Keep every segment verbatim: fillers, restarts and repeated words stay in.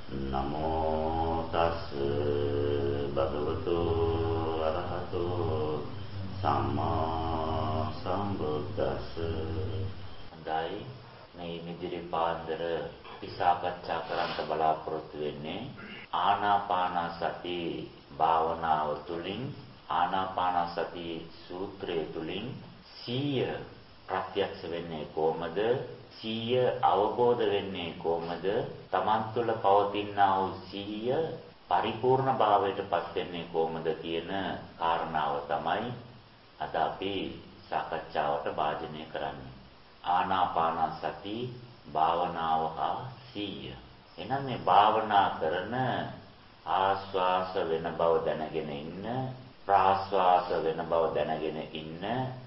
නමෝ තස් භගවතු අරහතු සම්මා සම්බුද්දස්ස. හොඳයි, මේ මිදිරි පාන්දර විසාකච්ඡා කරන්න බලාපොරොත්තු වෙන්නේ ආනාපාන සති භාවනාව තුළින්, ආනාපාන සති සූත්‍රය තුළින් සීය ප්‍රත්‍යක්ෂ වෙන්නේ කොහොමද? සීය අවබෝධ වෙන්නේ කොහොමද? තමන් තුළ පවතිනා වූ සීය පරිපූර්ණ භාවයට පත් වෙන්නේ කොහොමද කියන කාරණාව තමයි අද අපි සාකච්ඡාවට භාජනය කරන්නේ. ආනාපාන සති භාවනාව හා සීය. එහෙනම් මේ භාවනා කරන ආස්වාස වෙන බව දැනගෙන ඉන්න, ප්‍රාස්වාස වෙන බව දැනගෙන ඉන්න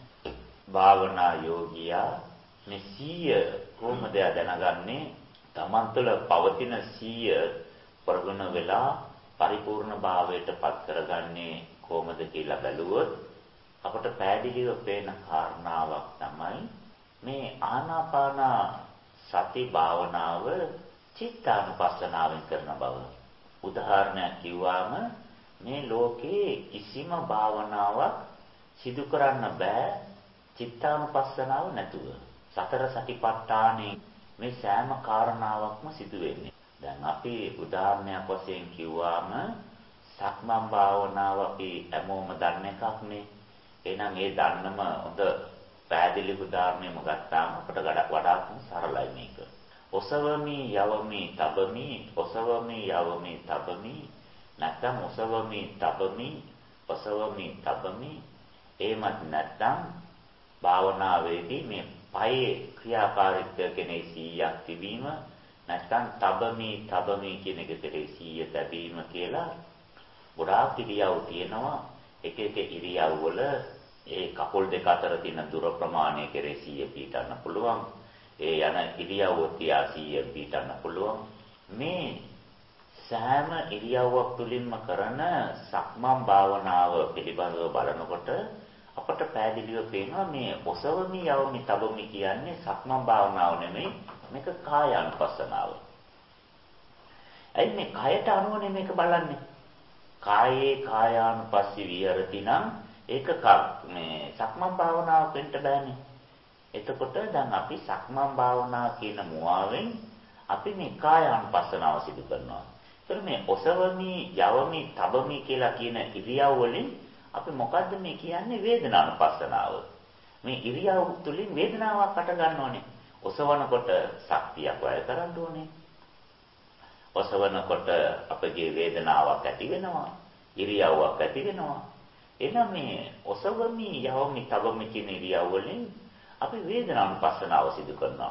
භාවනා යෝගියා මේ සීය කොහොමද දැනගන්නේ? තමන් තුළ පවතින සීය ප්‍රගුණ වෙලා පරිපූර්ණ භාවයට පත් කරගන්නේ කොහොමද කියලා බැලුවොත් අපට පැහැදිලිව පේන කාරණාවක් තමයි මේ ආනාපාන සති භාවනාව චිත්තානුපස්සනාවෙන් කරන බව. උදාහරණයක් කිව්වම මේ ලෝකේ කිසිම භාවනාවක් සිදු කරන්න බෑ චිත්තානුපස්සනාව නැතුව. සතර සතිපට්ඨානේ මේ සෑම කාරණාවක්ම සිදු වෙන්නේ. දැන් අපි උදාහරණයක් වශයෙන් කිව්වම සක්මන් භාවනාව අපි හැමෝම දන්න එකක්නේ. එහෙනම් ඒ දන්නම හොඳ පැහැදිලි උදාහරණයක් ගත්තාම අපට වඩාත් සරලයි මේක. ඔසවමි යවමි තබමි, ඔසවමි යවමි තබමි, නැත්නම් ඔසවමි තබමි, ඔසවමි තබමි. එහෙමත් නැත්නම් භාවනාවේදී මේ පයේ ක්‍රියාකාරීත්වය කෙනේ සීයක් තිබීම, නැත්නම් තබමි තබමි කියන එක කෙරේ සීය තැබීම කියලා ගොඩාක් ඉරියව් තියෙනවා. එක එක ඉරියව් වල ඒ කකුල් දෙක අතර තියෙන දුර ප්‍රමාණය කෙරේ සීය පිටන්න පුළුවන්. ඒ යන ඉරියව්ව තියා සීය පිටන්න පුළුවන්. මේ සෑම ඉරියව්වක් තුලින්ම කරන සක්මන් භාවනාව පිළිබඳව බලනකොට අපට පැහැදිලිව පේනවා මේ ඔසවමි යවමි තබමි කියන්නේ සක්මන් භාවනාව නෙමෙයි, මේක කායානුපස්සනාව. ඇයි මේ කයට අනුවනේ මේක බලන්නේ? කායේ කායානුපස්සී විහෙරති නම් ඒක මේ සක්මන් භාවනාව වෙන්න බෑනේ. එතකොට දැන් අපි සක්මන් භාවනාව කියන මුවාවෙන් අපි මේ කායානුපස්සනාව සිදු කරනවා. ඒතර මේ ඔසවමි යවමි තබමි කියලා කියන ඉරියව් වලින් අපි මොකද්ද මේ කියන්නේ? වේදනානුපස්සනාව. මේ ඉරියව් තුලින් වේදනාවක් අට ගන්නෝනේ. ඔසවනකොට ශක්තියක් වැය කරන්න ඕනේ. ඔසවනකොට අපගේ වේදනාවක් ඇති වෙනවා. ඉරියව්වක් ඇති වෙනවා. එහෙනම් මේ ඔසවමි යවමි තබමි කියන ඉරියව් වලින් අපි වේදනානුපස්සනාව සිදු කරනවා.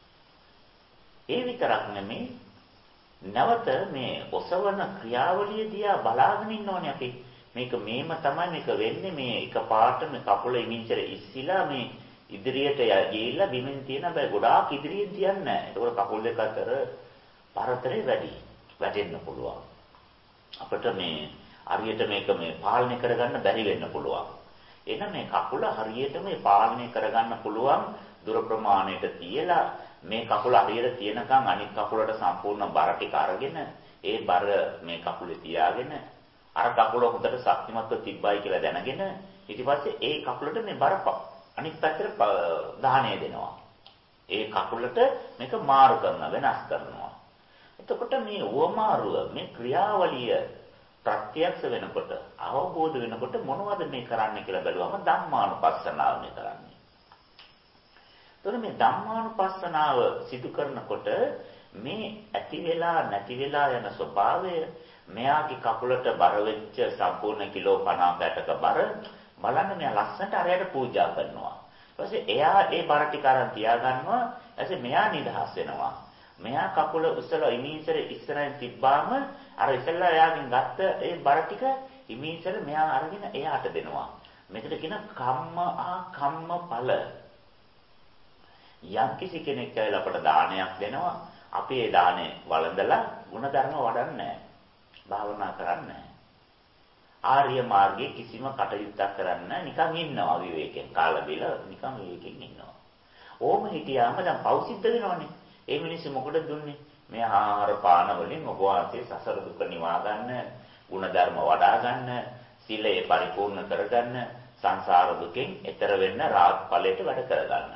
ඒ විතරක් නෙමෙයි, නැවත මේ ඔසවන ක්‍රියාවලිය දිහා බලාගෙන ඉන්න ඕනේ අපි. මේක මේම තමයි මේක වෙන්නේ. මේ එක පාට මේ කකුල ඉමින්චර ඉස්සිලා මේ ඉදිරියට ගිහිල්ලා බිමින් තියෙන බෑ, ගොඩාක් ඉදිරියෙන් තියන්නේ නැහැ. ඒකවල කකුල් දෙක අතර පරතරය වැඩි වැටෙන්න පුළුවන්. අපිට මේ හරියට මේක මේ පාලනය කරගන්න බැරි වෙන්න පුළුවන්. එහෙනම් මේ කකුල හරියට මේ පාලනය කරගන්න පුළුවන් දුර ප්‍රමාණයට තියලා මේ කකුල හරියට තියනකම් අනිත් කකුලට සම්පූර්ණ බර ටික අරගෙන ඒ බර මේ කකුලේ තියාගෙන අර කකුල හොඳට ශක්තිමත්ව තිබ්බයි කියලා දැනගෙන ඊට පස්සේ ඒ කකුලට මේ බර අනිත් පැත්තට දාහණය දෙනවා. ඒ කකුලට මේක මාරු කරන වෙනස් කරනවා. එතකොට මේ උවමාරුව මේ ක්‍රියාවලිය ප්‍රත්‍යක්ෂ වෙනකොට, අවබෝධ වෙනකොට මොනවද මේ කරන්නේ කියලා බැලුවම ධම්මානුපස්සනාව මේ කරන්නේ. එතකොට මේ ධම්මානුපස්සනාව සිදු කරනකොට මේ ඇති වෙලා නැති වෙලා යන ස්වභාවය, මෙයාගේ කකුලට බර වෙච්ච සම්පූර්ණ කිලෝ පනහක් අටක බර බලන්න මෙයා ලස්සනට අරයට පූජා කරනවා. ඊට පස්සේ එයා ඒ බර ටික අරන් තියා ගන්නවා. ඊට මෙයා නිදහස් වෙනවා. මෙයා කකුල උස්සලා ඉමීසර ඉස්සරහින් තිබ්බාම අර ඉස්සෙල්ලා එයාගෙන් ගත්ත ඒ බර ටික ඉමීසර මෙයා අරගෙන එයාට දෙනවා. මෙතන කියන කම්ම ආ කම්ම ඵල. යම් කිසි කෙනෙක් කියලා අපට දානයක් දෙනවා. අපි ඒ දානේ වළඳලා ಗುಣධර්ම වඩන්නේ නැහැ. භාවනා කරන්නේ නැහැ. ආර්ය මාර්ගයේ කිසිම කටයුත්තක් කරන්න නිකන් ඉන්නවා විවේකයෙන්. කාලා බිලා නිකන් විවේකයෙන් ඉන්නවා. ඕම හිටියාම දැන් පෞසිද්ධ වෙනවනේ. ඒ මිනිස්සු මොකටද දුන්නේ? මේ ආහාර පාන වලින් ඔබ වහන්සේ සසර දුක නිවා ගන්න, ಗುಣධර්ම වඩා ගන්න, සීලය පරිපූර්ණ කරගන්න, සංසාර දුකෙන් එතර වෙන්න රාග ඵලයට වැඩ කරගන්න.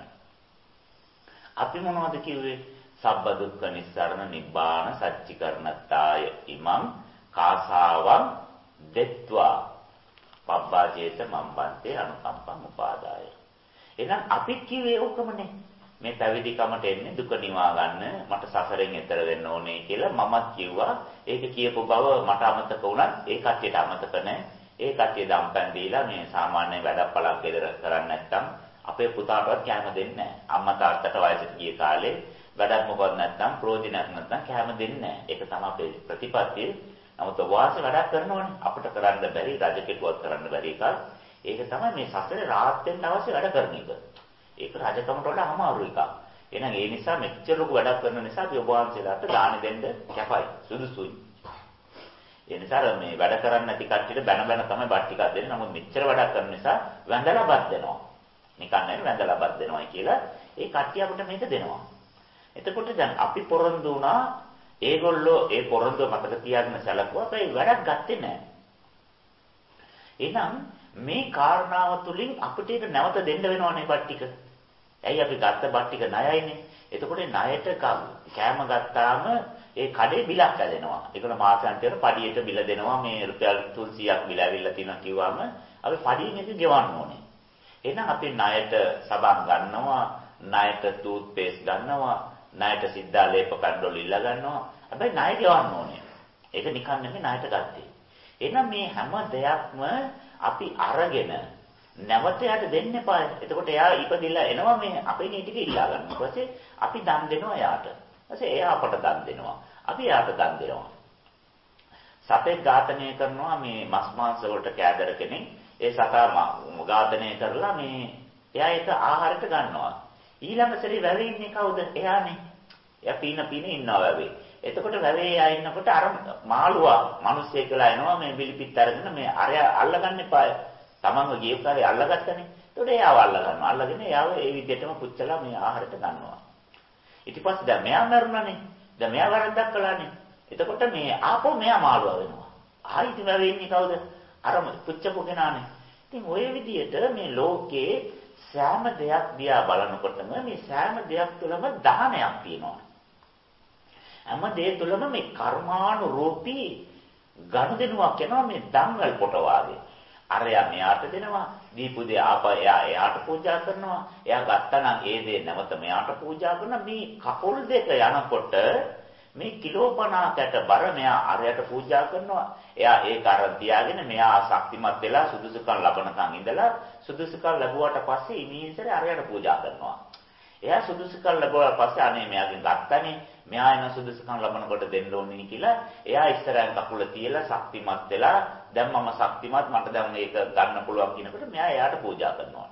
අපි මොනවද කිව්වේ? සබ්බ දුක්ඛ නිස්සරණ නිබ්බාන සච්චිකරණත්තාය ඉමං කාසාවං දෙත්වා පබ්බාජේත මම්බන්තේ අනුකම්පං උපාදාය. එහෙනම් අපි කිව්වේ ඕකමනේ. මේ පැවිදි කමට එන්නේ දුක නිවා ගන්න, මට සසරෙන් එතර වෙන්න ඕනේ කියලා මමත් කිව්වා. ඒක කියපු බව මට අමතක වුණත් ඒ කට්ටියට අමතක නැහැ. ඒ කට්ටිය දම්පැන් දීලා මේ සාමාන්‍ය වැඩපළක් ගෙදර කරන්නේ නැත්නම් අපේ පුතාටවත් කැම දෙන්නේ නැහැ. අම්මා තාත්තට වයසට ගිය කාලේ වැඩක් මොකවත් නැත්නම් ප්‍රෝජනයක් නැත්නම් කැම දෙන්නේ නැහැ. ඒක තමයි අපේ ප්‍රතිපත්තිය. නමුත් වාසේ වැඩක් කරනවනේ. අපිට කරන්න බැරි රජ කෙටුවක් කරන්න බැරි එකක්. ඒක තමයි මේ සසරේ රාහත් වෙන්න අවශ්‍ය වැඩ කරන එක. ඒක රජකමට වඩා අමාරු එකක්. එහෙනම් ඒ නිසා මෙච්චර ලොකු වැඩක් කරන නිසා අපි ඔබ වහන්සේලාට දාන දෙන්න කැපයි, සුදුසුයි. ඒ නිසා මේ වැඩ කරන්න නැති කට්ටියට බැන බැන තමයි බත් ටිකක් දෙන්නේ. නමුත් මෙච්චර වැඩක් කරන නිසා වැඳලා බත් දෙනවා. නිකන් නෙවෙයි වැඳලා බත් දෙනවායි කියලා ඒ කට්ටිය අපිට මේක දෙනවා. එතකොට දැන් අපි පොරොන්දු වුණා ඒගොල්ලෝ ඒ පොරොන්දුව මතක තියාගෙන සැලකුවා. ඒ වැඩක් ගත්තේ නැහැ. එහෙනම් මේ කාරණාව තුලින් අපිට ඒක නැවත දෙන්න වෙනවනේ බත් ටික. ඇයි අපි ගත්ත බත් ටික ණයයිනේ. එතකොට ණයට කෑම ගත්තාම ඒ කඩේ බිලක් ඇදෙනවා. ඒකන මාසාන්තයට පඩියට බිල දෙනවා. මේ රුපියල් තුන්සීයක් බිල ඇවිල්ලා තියෙනවා කිව්වම අපි පඩියෙන් එක ගෙවන්න ඕනේ. එහෙනම් අපි ණයට සබන් ගන්නවා, ණයට ටූත් පේස්ට් ගන්නවා, ණයට සිද්ධා ලේප කණ්ඩෝල ඉල්ල ගන්නවා. හැබැයි ණය ගෙවන්න ඕනේ. ඒක නිකන් නෙමෙයි ණයට ගත්තේ. එහෙනම් මේ හැම දෙයක්ම අපි අරගෙන නැවත යට දෙන්න එපා. එතකොට එයා ඉපදිලා එනවා මේ අපේ මේ ටික ඉල්ලා ගන්න. ඊට පස්සේ අපි දන් දෙනවා එයාට. ඊපස්සේ එයා අපට දන් දෙනවා. අපි එයාට දන් දෙනවා. සතෙක් ඝාතනය කරනවා මේ මස් මාංශ වලට කෑදර කෙනෙක්. ඒ සතා ඝාතනය කරලා මේ එයා ඒක ආහාරයට ගන්නවා. ඊළඟ සැරේ වැවේ ඉන්නේ කවුද? එයානේ. එයා පීන පීන ඉන්නවා වැවේ. එතකොට වැවේ එයා ඉන්නකොට අර මාළුවා මිනිස්සේ කියලා එනවා මේ බිලිපිත් අරගෙන මේ අරය අල්ලගන්න එපා. තමන්ව ගිය කාලේ අල්ලගත්තනේ. එතකොට එයාව අල්ලගන්නවා. අල්ලගෙන එයාව ඒ විදිහටම පුච්චලා මේ ආහාරයට ගන්නවා. ඊට පස්සේ දැන් මෙයා මරුණානේ. දැන් මෙයා වරද්දක් කළානේ. එතකොට මේ ආපහු මෙයා මාළුවා වෙනවා. ආයි ඉතින් වැවේ ඉන්නේ කවුද? අර පුච්චපු කෙනානේ. ඉතින් ওই විදිහට මේ ලෝකේ සෑම දෙයක් දිහා බලනකොටම මේ සෑම දෙයක් තුළම දානයක් තියෙනවා. හැම දෙය තුළම මේ කර්මානුරූපී ගනුදෙනුවක් යනවා මේ දංගල් පොට වාගේ. අරයා මෙයාට දෙනවා, දීපු දේ ආපහු එයා එයාට පූජා කරනවා. එයා ගත්තා නම් ඒ දේ නැවත මෙයාට පූජා කරනවා. මේ කපොල් දෙක යනකොට මේ කිලෝ පනහකට බර මෙයා අරයට පූජා කරනවා. එයා ඒක අරන් තියාගෙන මෙයා ශක්තිමත් වෙලා සුදුසුකම් ලබනකන් ඉඳලා සුදුසුකම් ලැබුවට පස්සේ ඉමීසරේ අරයට පූජා කරනවා. එයා සුදුසුකම් ලැබුවා පස්සේ අනේ මෙයාගෙන් ගත්තනේ මෙයා එන සුදුසුකම් ලබනකොට දෙන්න ඕනේ කියලා එයා ඉස්සරහින් කකුල තියලා ශක්තිමත් වෙලා දැන් මම ශක්තිමත් මට දැන් මේක ගන්න පුළුවන් කියනකොට මෙයා එයාට පූජා කරනවා.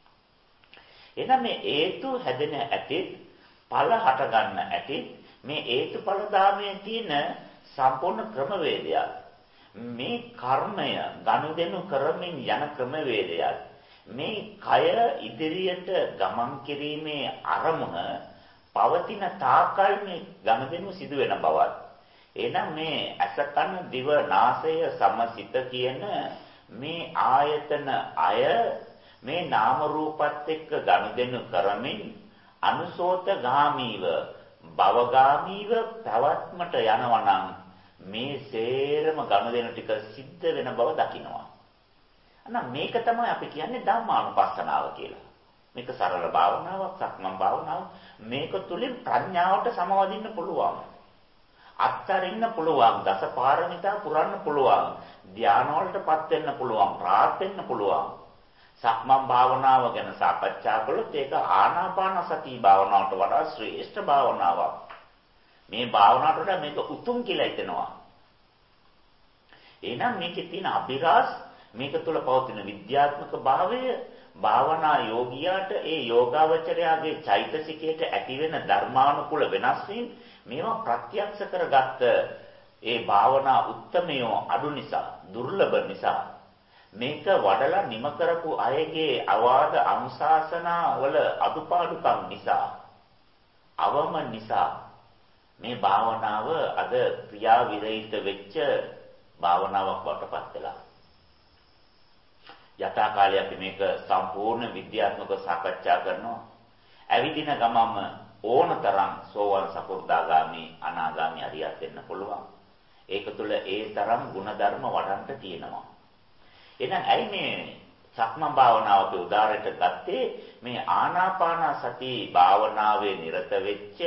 එහෙනම් මේ හේතු හැදෙන ඇති ඵල හට ගන්න ඇති මේ හේතුඵල ධාමයේ තියෙන සම්පූර්ණ ක්‍රමවේදයක්. මේ කර්මය ගනුදෙනු කරමින් යන ක්‍රමවේදයක්. මේ කය ඉදිරියට ගමන් කිරීමේ අරමුණ පවතින තාකල් මේ ගනුදෙනු සිදු වෙන බවත්. එහෙනම් මේ ඇස කන දිව නාසය සමසිත කියන මේ ආයතන අය මේ නාම රූපත් එක්ක ගනුදෙනු කරමින් අනුසෝතගාමීව භවගාමීව පැවැත්මට යනවා නම් මේ සේරම ගනුදෙනු ටික සිද්ධ වෙන බව දකිනවා. අන්න මේක තමයි අපි කියන්නේ ධම්මානුපස්සනාව කියලා. මේක සරල භාවනාවක්, සක්මන් භාවනාවක්. මේක තුලින් ප්‍රඥාවට සමවදින්න පුළුවන්. අත්තරින්න පුළුවන්, දසපාරමිතා පුරන්න පුළුවන්, ධානය වලටපත් වෙන්න පුළුවන්, රාත් වෙන්න පුළුවන්. සක්මන් භාවනාව ගැන සාකච්ඡා කළොත් ඒක ආනාපාන සති භාවනාවට වඩා ශ්‍රේෂ්ඨ භාවනාවක්. මේ භාවනාවට වඩා මේක උතුම් කියලා හිතෙනවා. එහෙනම් මේකේ තියෙන අභිරහස් මේක තුළ පවතින විද්‍යාත්මක භාවය භාවනා යෝගියාට ඒ යෝගාවචරයාගේ චෛතසිකයට ඇතිවෙන ධර්මානුකූල වෙනස් වීම මේවා ප්‍රත්‍යක්ෂ කරගත්ත ඒ භාවනා උත්තමයෝ අඩු නිසා දුර්ලභ නිසා මේක වඩලා නිම කරපු අයගේ අවාද අනුශාසනා වල අඩුපාඩුකම් නිසා අවම නිසා මේ භාවනාව අද ක්‍රියා විරහිත වෙච්ච භාවනාවක් වටපත් වෙලා. යථා කාලේ අපි මේක සම්පූර්ණ විද්‍යාත්මකව සාකච්ඡා කරනවා. ඇවිදින ගමම ඕනතරම් සෝවන් සකෘදාගාමි අනාගාමි අරියත් වෙන්න පුළුවන්. ඒක තුළ ඒ තරම් ಗುಣධර්ම වඩන්න තියෙනවා. එහෙනම් ඇයි මේ සක්මන් භාවනාව අපි උදාහරණයට ගත්තේ මේ ආනාපාන සති භාවනාවේ නිරත වෙච්ච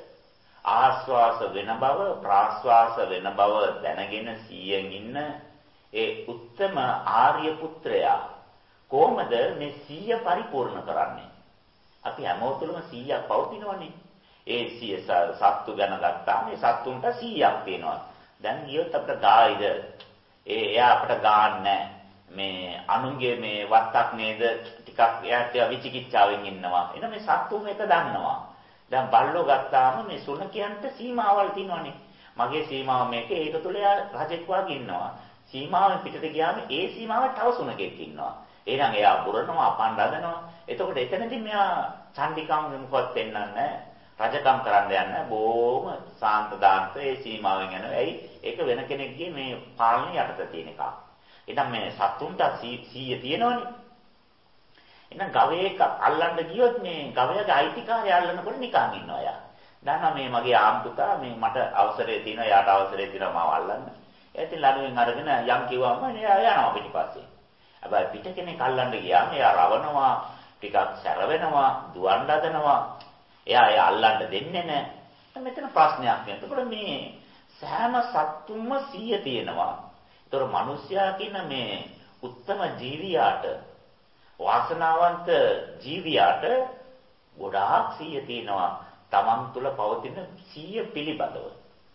ආස්වාස වෙන බව ප්‍රාස්වාස වෙන බව දැනගෙන සියෙන් ඉන්න ඒ උත්තම ආර්ය පුත්‍රයා කොහොමද මේ සිය පරිපූර්ණ කරන්නේ? අපි හැමෝටම සියයක් පවතිනවනේ. ඒ සිය සත්තු ගැන ගත්තාම මේ සත්තුන්ට සියයක් තියෙනවා. දැන් ගියොත් අපිට ගායිද ඒ එයා අපිට ගාන්නේ මේ අනුන්ගේ මේ වත්තක් නේද ටිකක් එයාට විචිකිච්ඡාවෙන් ඉන්නවා. එන මේ සත්තු මේක දන්නවා. දැන් බල්ලෝ ගත්තාම මේ සුනකයන්ට සීමාවල් තියෙනවනේ. මගේ සීමාව මේක ඒක තුල එයා රජෙක් වගේ ඉන්නවා. සීමාවෙන් පිටට ගියාම ඒ සීමාවට තව සුනකෙක් ඉන්නවා. එහෙනම් එයා බුරනවා, අපන් හදනවා. එතකොට එතනදී මෙයා චණ්ඩිකම් මොකවත් පෙන්වන්නේ රජකම් කරන්න යන්නේ බොහොම සාන්ත දාන්ත ඒ සීමාවෙන් යනවා. ඇයි? ඒක වෙන කෙනෙක්ගේ මේ පාලනය යටතේ තියෙන එකක්. එහෙනම් මේ සතුන්ට සීය තියෙනවනේ. එහෙනම් ගවයෙක් අල්ලන්න ගියොත් මේ ගවයාගේ අයිතිකාරය අල්ලනකොට නිකන් ඉන්නවා යා. දන්නා මේ මගේ ආම්පුතා මේ මට අවසරය තියෙනවා, යාට අවසරය තියෙනවා මාව අල්ලන්න. ඒත් ළඟෙන් අරගෙන යම් කිව්වම එයා යනවා පිටිපස්සේ. හැබැයි පිට කෙනෙක් අල්ලන්න ගියාම එයා රවනවා, ටිකක් සැර වෙනවා, දුවන්න හදනවා. එයා එයා අල්ලන්න දෙන්නේ නැහැ. මෙතන ප්‍රශ්නයක් නෑ. එතකොට මේ සෑම සත්තුන්ම සීය තියෙනවා. ඒතර මිනිස්යා කියන මේ උත්තම ජීවියාට වාසනාවන්ත ජීවියාට ගොඩාක් සීය තියෙනවා. තමන් තුළ පවතින සීය පිළිබඳව.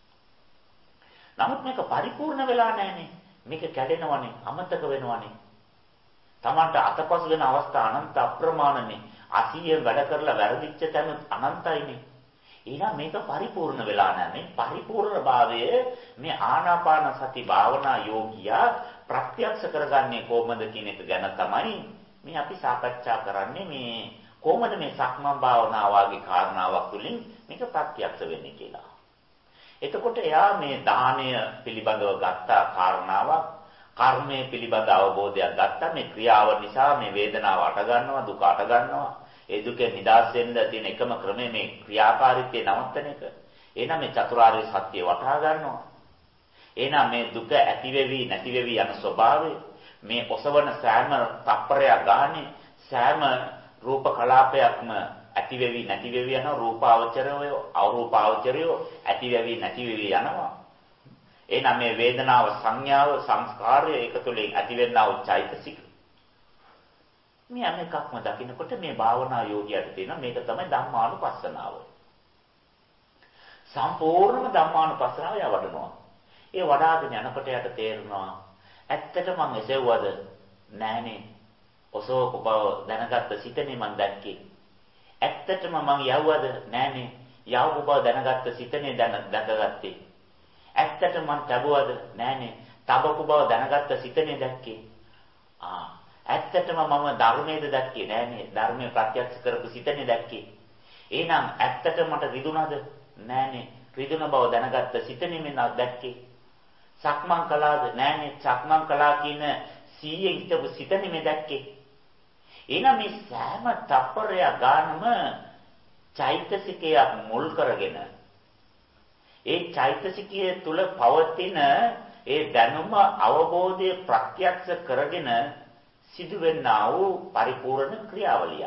නමුත් මේක පරිපූර්ණ වෙලා නැහැනේ. මේක කැඩෙනවනේ, අමතක වෙනවනේ. තමන්ට අතපසු වෙන අවස්ථා අනන්ත අප්‍රමාණනේ. අසීයෙන් වැඩ කරලා වැරදිච්ච තැන අනන්තයිනේ. එහෙනම් මේක පරිපූර්ණ වෙලා නැහැ. මේ පරිපූර්ණභාවය මේ ආනාපාන සති භාවනා යෝගියා ප්‍රත්‍යක්ෂ කරගන්නේ කොහොමද කියන එක ගැන තමයි මේ අපි සාකච්ඡා කරන්නේ. මේ කොහොමද මේ සක්මන් භාවනාව වගේ කාරණාවක් තුළින් මේක ප්‍රත්‍යක්ෂ වෙන්නේ කියලා. එතකොට එයා මේ දානය පිළිබඳව ගත්ත කාරණාවක්, කර්මය පිළිබඳ අවබෝධයක් ගත්තා. මේ ක්‍රියාව නිසා මේ වේදනාව අට ගන්නවා, දුක අට ගන්නවා. ඒ දුකෙන් නිදහස් වෙන්න තියෙන එකම ක්‍රමය මේ ක්‍රියාකාරීත්වය නවත්තන එක. එහෙනම් මේ චතුරාර්ය සත්‍ය වටහා ගන්නවා. එහෙනම් මේ දුක ඇති වෙවි නැති වෙවි යන ස්වභාවය, මේ ඔසවන සෑම තප්පරයක් ගානේ සෑම රූප කලාපයක්ම ඇති වෙවි නැති වෙවි යන රූපාවචරය, අරූපාවචරය ඇති වෙවි නැති වෙවි යනවා. එහෙනම් මේ වේදනාව, සංඥාව, සංස්කාරය ඒක තුළින් ඇතිවෙනා වූ චෛතසික මේ හැම එකක්ම දකිනකොට මේ භාවනා යෝගියට තියෙන මේක තමයි ධම්මානුපස්සනාව. සම්පූර්ණම ධම්මානුපස්සනාව යා වඩනවා. ඒ වඩාගෙන යනකොට යට තේරෙනවා ඇත්තට මං එසෙව්වද නෑනේ. ඔසෝක බව දැනගත්ත සිතනේ මං දැක්කේ. ඇත්තටම මං යව්වද නෑනේ. යවපු බව දැනගත්ත සිතනේ දැන දැකගත්තේ. ඇත්තටම මං තබුවද නෑනේ. තබපු බව දැනගත්ත සිතනේ දැක්කේ. ආ ඇත්තටම මම ධර්මයේද දැක්කේ නෑනේ. ධර්මයේ ප්‍රත්‍යක්ෂ කරපු සිතනේ දැක්කේ. එහෙනම් ඇත්තට මට රිදුනද නෑනේ. රිදුන බව දැනගත්ත සිතනේ මම දැක්කේ. සක්මන් කළාද නෑනේ. සක්මන් කළා කියන සීයේ හිටපු සිතනේ මම දැක්කේ. එහෙනම් මේ සෑම තප්පරය ගානම චෛතසිකයක් මුල් කරගෙන ඒ චෛතසිකයේ තුල පවතින ඒ දැනුම අවබෝධය ප්‍රත්‍යක්ෂ කරගෙන සිදුවෙනා වූ පරිපූර්ණ ක්‍රියාවලිය.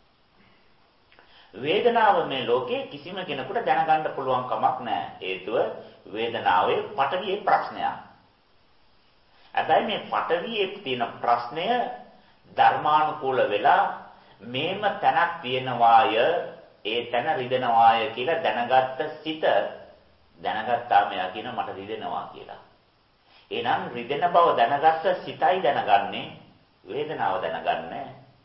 වේදනාව මේ ලෝකේ කිසිම කෙනෙකුට දැනගන්න පුළුවන් කමක් නැහැ. හේතුව වේදනාවේ පටවියේ ප්‍රශ්නයක්. හැබැයි මේ පටවියේ තියෙන ප්‍රශ්නය ධර්මානුකූල වෙලා මේම තැනක් තියෙනවාය, ඒ තැන රිදෙනවාය කියලා දැනගත්ත සිත දැනගත්තා මෙයා කියන මට රිදෙනවා කියලා. එහෙනම් රිදෙන බව දැනගත්ත සිතයි දැනගන්නේ, වේදනාව දැනගන්නේ.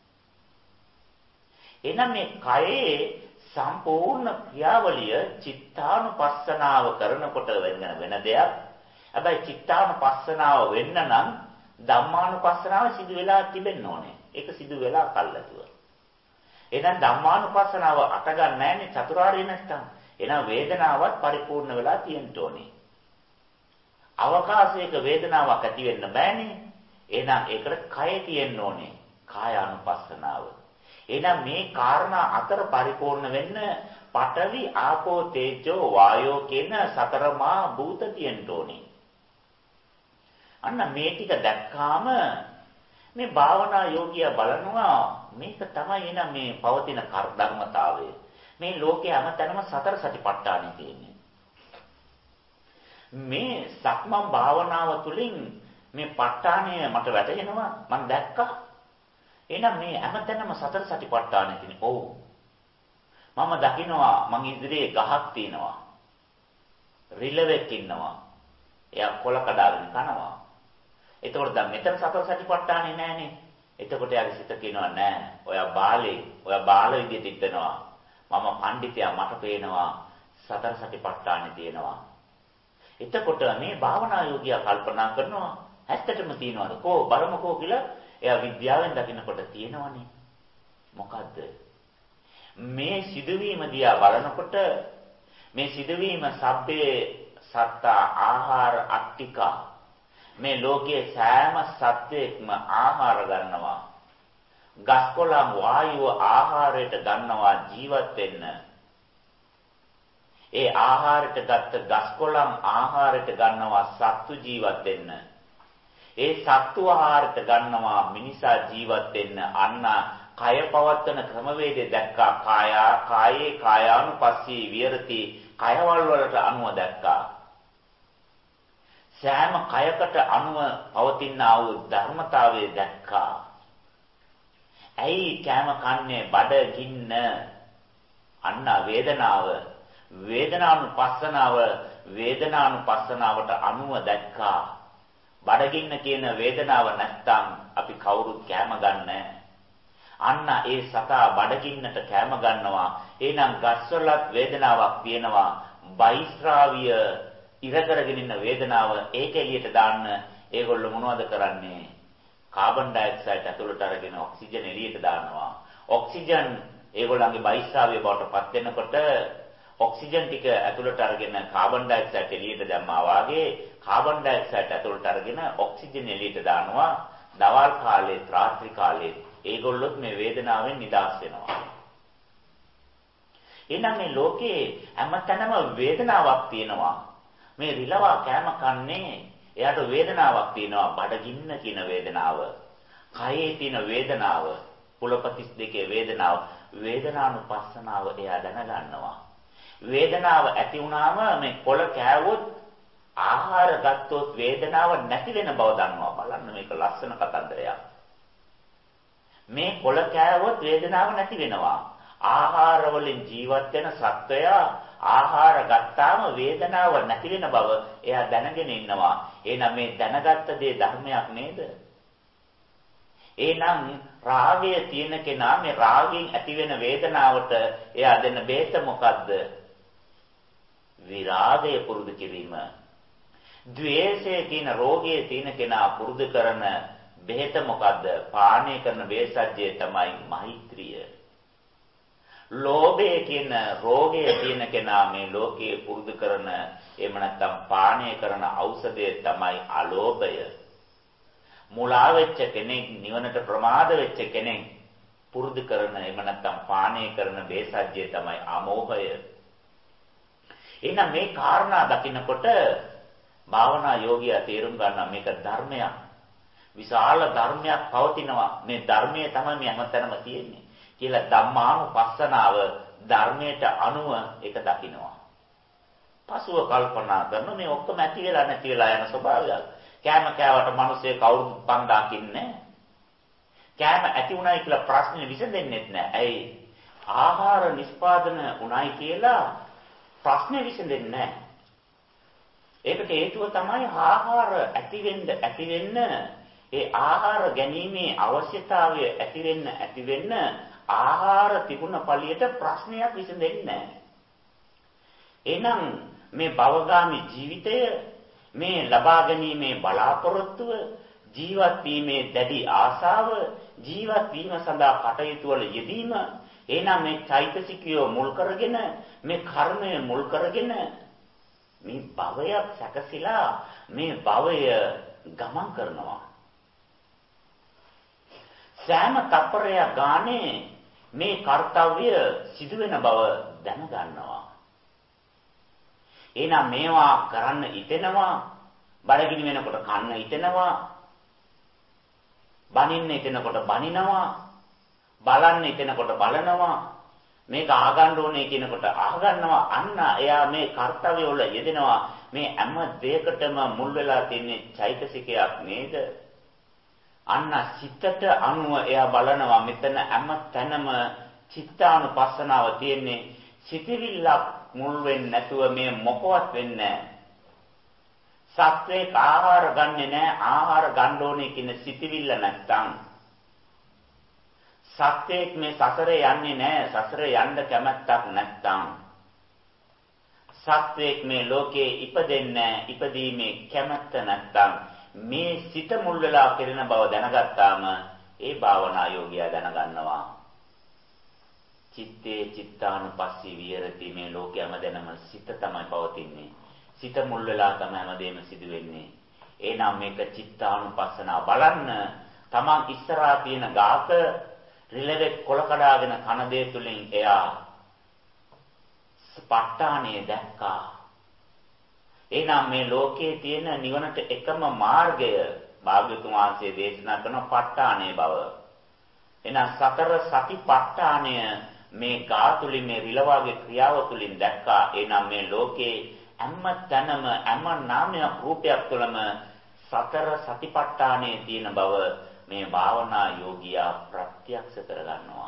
එහෙනම් මේ කයේ සම්පූර්ණ ක්‍රියාවලිය චිත්තානුපස්සනාව කරනකොට වෙන වෙන දෙයක්. හැබැයි චිත්තානුපස්සනාව වෙන්න නම් ධම්මානුපස්සනාව සිදු වෙලා තිබෙන්න ඕනේ. ඒක සිදු වෙලා කල්ලාතුව. එහෙනම් ධම්මානුපස්සනාව අට ගන්න නැන්නේ චතුරාර්ය නැත්තම්. එහෙනම් වේදනාවත් පරිපූර්ණ වෙලා තියෙන්න ඕනේ. අවකාශයක වේදනාවක් ඇති වෙන්න බෑනේ. එහෙනම් ඒකට කය තියෙන්න ඕනේ. කායානුපස්සනාව. එහෙනම් මේ කාරණා අතර පරිපූර්ණ වෙන්න පඨවි, ආපෝ, තේජෝ, වායෝ කියන සතරමා භූත තියෙන්න ඕනේ. අන්න මේ ටික දැක්කාම මේ භාවනා යෝගියා බලනවා මේක තමයි එන මේ පවතින කර්ධර්මතාවය. මේ ලෝකයේ හැමතැනම සතර සතිපට්ඨානෙ තියෙන්නේ. මේ සක්මන් භාවනාව තුළින් මේ ප ဋ ාණය මට වැටහෙනවා මම දැක්කා. එහෙනම් මේ හැමතැනම සතර සතිපට්ඨානෙ තියෙන්නේ. ඔව්. මම දකිනවා මං ඉදිරියේ ගහක් තියෙනවා. රිලෙවෙක් ඉන්නවා. එයා කොළ කඩාගෙන කනවා. එතකොට දැන් මෙතන සතර සතිපට්ඨානෙ නෑනේ. එතකොට යාගේ සිත කියනවා නෑ. ඔයා බාලේ, ඔයා බාල විදියට ඉන්නවා. මම පඬිතයා මට පේනවා සතර සතිපට්ඨානෙ තියෙනවා. එතකොට මේ භාවනා යෝගියා කල්පනා කරනවා ඇත්තටම තියනවාද? කෝ බලමුකෝ කියලා එයා විද්‍යාවෙන් දකින්නකොට තියෙනවනේ. මොකද්ද? මේ සිදුවීම දිහා බලනකොට මේ සිදුවීම සබ්බේ සත්තා ආහාර අට්ටිකා මේ ලෝකයේ සෑම සත්වයක්ම ආහාර ගන්නවා. ගස්කොළන් වායුව ආහාරයට ගන්නවා ජීවත් වෙන්න. ඒ ආහාරයට ගත්ත ගස්කොළන් ආහාරයට ගන්නවා සත්තු ජීවත් වෙන්න. ඒ සත්තු ආහාරයට ගන්නවා මිනිසා ජීවත් වෙන්න. අන්න කය පවත්තන ක්‍රමවේදය දැක්කා. කායා කායේ කායානුපස්සී විහෙරති කයවල වලට අනුව දැක්කා. සෑම කයකට අනුව පවතිනා වූ ධර්මතාවය දැක්කා. ඇයි කෑම කන්නේ බඩගින්න? අන්න වේදනාව වේදනානුපස්සනාව වේදනානුපස්සනාවට අනුව දැක්කා. බඩගින්න කියන වේදනාව නැත්තම් අපි කවුරුත් කෑම ගන්නෑ. අන්න ඒ සතා බඩගින්නට කෑම ගන්නවා. එහෙනම් ගස්වලත් වේදනාවක් තියෙනවා. බයිස්රාවිය ඉර කරගෙන ඉන්න වේදනාව ඒක එළියට දාන්න ඒගොල්ලෝ මොනවද කරන්නේ? කාබන් ඩයොක්සයිඩ් ඇතුළට අරගෙන ඔක්සිජන් එළියට දානවා. ඔක්සිජන් ඒගොල්ලන්ගේ බයිස්රාවිය බවට පත් වෙනකොට ඔක්සිජන් ටික ඇතුළට අරගෙන කාබන් ඩයොක්සයිඩ් එළියට දැම්මා වාගේ කාබන් ඩයොක්සයිඩ් ඇතුළට අරගෙන ඔක්සිජන් එළියට දානවා. දවල් කාලේ රාත්‍රී කාලේ ඒගොල්ලොත් මේ වේදනාවෙන් නිදහස් වෙනවා. එහෙනම් මේ ලෝකේ හැමතැනම වේදනාවක් තියෙනවා. මේ රිලවා කෑම කන්නේ එයාට වේදනාවක් තියෙනවා. බඩගින්න කියන වේදනාව, කයේ තියෙන වේදනාව, පුලපතිස් දෙකේ වේදනාව, වේදනානුපස්සනාව එයා දැනගන්නවා. වේදනාව ඇති වුණාම මේ කොළ කෑවොත් ආහාර ගත්තොත් වේදනාව නැති වෙන බව දන්නවා. බලන්න මේක ලස්සන කතන්දරයක්. මේ කොළ කෑවොත් වේදනාව නැති වෙනවා. ආහාර වලින් ජීවත් වෙන සත්වයා ආහාර ගත්තාම වේදනාව නැති වෙන බව එයා දැනගෙන ඉන්නවා. එහෙනම් මේ දැනගත්ත දේ ධර්මයක් නේද? එහෙනම් රාගය තියෙන කෙනා මේ රාගයෙන් ඇති වෙන වේදනාවට එයා දෙන බේත මොකද්ද? විරාගය පුරුදු කිරීම. ද්වේෂය කියන රෝගයේ තියෙන කෙනා පුරුදු කරන බෙහෙත මොකද්ද? පානය කරන වේසජ්ජය තමයි මෛත්‍රිය. ලෝභය කියන රෝගය තියෙන කෙනා මේ ලෝකයේ පුරුදු කරන එහෙම නැත්නම් පානය කරන ඖෂධය තමයි අලෝභය. මුලා වෙච්ච කෙනෙක්, නිවනට ප්‍රමාද වෙච්ච කෙනෙක් පුරුදු කරන එහෙම නැත්නම් පානය කරන වේසජ්ජය තමයි අමෝහය. එහෙනම් මේ කාරණා දකින්නකොට භාවනා යෝගියා තේරුම් ගන්නවා මේක ධර්මයක්. විශාල ධර්මයක් පවතිනවා. මේ ධර්මයේ තමයි මේ හැමතැනම තියෙන්නේ කියලා ධම්මානුපස්සනාව ධර්මයට අනුව ඒක දකිනවා. පසුව කල්පනා කරන මේ ඔක්කොම ඇති වෙලා නැති වෙලා යන ස්වභාවයක්. කෑම කෑවට මිනිස්සේ කවුරුත් පන්දා කින්නේ. කෑම ඇති උනායි කියලා ප්‍රශ්නේ විසඳෙන්නේ නැහැ. ඇයි? ආහාර නිෂ්පාදන උනායි කියලා ප්‍රශ්නේ විසඳෙන්නේ නැහැ. ඒකට හේතුව තමයි ආහාර ඇති වෙන්න ඇති වෙන්න ඒ ආහාර ගැනීමේ අවශ්‍යතාවය ඇති වෙන්න ඇති වෙන්න ආහාර තිබුණ පළියට ප්‍රශ්නයක් විසඳෙන්නේ නැහැ. එහෙනම් මේ භවගාමි ජීවිතය මේ ලබා ගැනීමේ බලාපොරොත්තුව ජීවත් වීමේ දැඩි ආශාව ජීවත් වීම සඳහා කටයුතු වල යෙදීම එහෙනම් මේ චෛතසිකය මුල් කරගෙන මේ කර්මය මුල් කරගෙන මේ භවය සැකසিলা මේ භවය ගමන් කරනවා. සෑම තප්පරය ගානේ මේ කාර්යය සිදුවෙන බව දැනගන්නවා. එහෙනම් මේවා කරන්න හිතෙනවා, බඩගිනි වෙනකොට කන්න හිතෙනවා, බනින්න හිතෙනකොට බනිනවා, බලන්න හිතෙනකොට බලනවා, මේක ආගන්න ඕනේ කියනකොට ආගන්නවා. අන්න එයා මේ කාර්යය වල යෙදෙනවා. මේ හැම දෙයකටම මුල් වෙලා තියෙන්නේ චෛතසිකයක් නේද? අන්න සිතට අනුව එයා බලනවා. මෙතන හැම තැනම චිත්තානුපස්සනාව තියෙන්නේ. සිතවිල්ලක් මුල් වෙන්නේ නැතුව මේ මොකවත් වෙන්නේ නැහැ. සත්වේ ආහාර ගන්නෙ නැහැ. ආහාර ගන්න ඕනේ කියන සිතවිල්ල නැත්තම් සත්‍යයක් මේ සසරේ යන්නේ නැහැ. සසරේ යන්න කැමැත්තක් නැත්තම් සත්‍යයක් මේ ලෝකේ ඉපදෙන්නේ ඉපදීමේ කැමැත්ත නැත්තම් මේ සිත මුල් වෙලා කෙරෙන බව දැනගත්තාම ඒ භාවනා යෝගියා දැනගන්නවා. චිත්තේ චිත්තානුපස්සී විහෙරති. මේ ලෝකයම දැනම සිත තමයි පවතින්නේ. සිත මුල් වෙලා තමයි හැමදේම සිදු වෙන්නේ. එහෙනම් මේක චිත්තානුපස්සනාව බලන්න. තමන් ඉස්සරහා තියෙන ගාක රිලෙවෙක් කොළ කඩාගෙන කන දේ තුලින් එයා ස්පට්ඨානේ දැක්කා. එහෙනම් මේ ලෝකයේ තියෙන නිවනට එකම මාර්ගය භාග්‍යතුන් වහන්සේ දේශනා කරන ප ဋ ාණේ බව. එහෙනම් සතර සතිපට්ඨානය මේ ගාතුලින් මේ රිලවාගේ ක්‍රියාව තුලින් දැක්කා. එහෙනම් මේ ලෝකේ හැම තැනම හැම නාමයක් රූපයක් තුළම සතර සතිපට්ඨානයේ තියෙන බව මේ භාවනා යෝගියා ප්‍රත්‍යක්ෂ කරගන්නවා.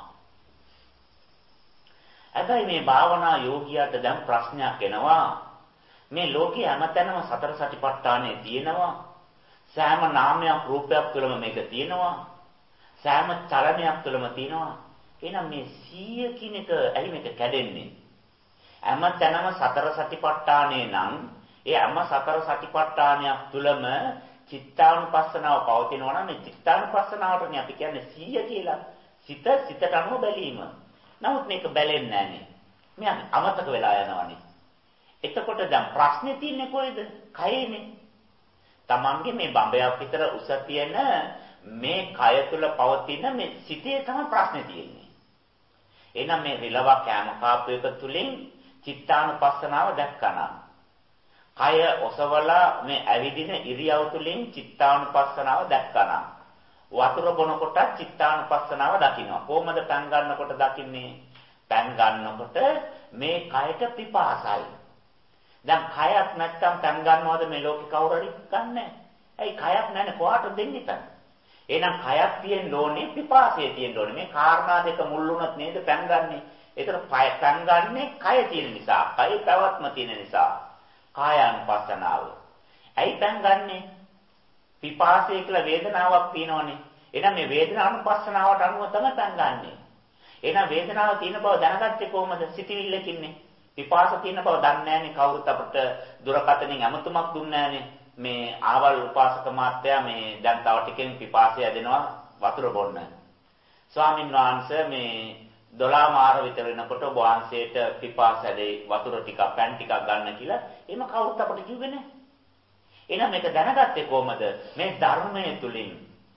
හැබැයි මේ භාවනා යෝගියාට දැන් ප්‍රශ්නයක් එනවා. මේ ලෝකයේ හැමතැනම සතර සතිපට්ඨානය තියෙනවා. සෑම නාමයක් රූපයක් තුළම මේක තියෙනවා. සෑම චලනයක් තුළම තියෙනවා. එහෙනම් මේ සීය කියන එක ඇයි මේක කැඩෙන්නේ? හැමතැනම සතර සතිපට්ඨානය නම් ඒ හැම සතර සතිපට්ඨානයක් තුළම චිත්තානුපස්සනාව පවතිනවා නම් මේ චිත්තානුපස්සනාවටනේ අපි කියන්නේ සීය කියලා. සිත සිතට අනුව බැලීම. නමුත් මේක බැලෙන්නේ නැහනේ. මෙයා අමතක වෙලා යනවානේ. එතකොට දැන් ප්‍රශ්නේ තියෙන්නේ කොහෙද? කයේනේ. Tamange මේ බඹයක් විතර උස තියෙන මේ කය තුල පවතින මේ සිතේ තමයි ප්‍රශ්නේ තියෙන්නේ. එහෙනම් මේ රිලවා කෑම කාපු එක තුලින් චිත්තානුපස්සනාව දැක්කනම් කය ඔසවලා මේ ඇවිදින ඉරියව් තුලින් චිත්තානුපස්සනාව දැක්කනම් වතුර බොනකොට චිත්තානුපස්සනාව දකින්නවා. කොහොමද පෑන් ගන්නකොට දකින්නේ? පෑන් ගන්නකොට මේ කයට පිපාසයි. දැන් කයක් නැත්තම් පෑන් ගන්නවද මේ ලෝකේ කවුරු හරි ගන්නෑ. ඇයි කයක් නැන්නේ කොහාට දෙන්නේ තන? එහෙනම් කයක් තියෙන්න ඕනේ පිපාසය තියෙන්න ඕනේ. මේ කාරණා දෙක මුල් වුණොත් නේද පෑන් ගන්නෙ. ඒතර පෑන් ගන්නේ කය තියෙන නිසා, කය පැවැත්ම තියෙන නිසා. කායानुපස්සනාව. ඇයි පෑන් ගන්නෙ? පිපාසය කියලා වේදනාවක් තියෙනවනේ. එහෙනම් මේ වේදනානුපස්සනාවට අනුව තමයි පෑන් ගන්නෙ. එහෙනම් වේදනාව තියෙන බව දැනගත්තේ කොහොමද? සිතවිල්ලකින්නේ. පිපාස තියෙන බව දන්නේ නැහනේ. කවුරුත් අපිට දුරකථනින් අමතුමක් දුන්නේ නැහනේ. මේ ආවල් උපාසක මාත්‍යා මේ දැන් තව ටිකෙන් පිපාසය ඇදෙනවා වතුර බොන්න. ස්වාමින් වහන්සේ මේ දොළහ මාර විතර වෙනකොට ඔබ වහන්සේට පිපාස ඇදේ වතුර ටිකක් පැන් ටිකක් ගන්න කියලා එහෙම කවුරුත් අපිට කිව්වේ නැහැ. එහෙනම් මේක දැනගත්තේ කොහමද? මේ ධර්මයේ තුලින්.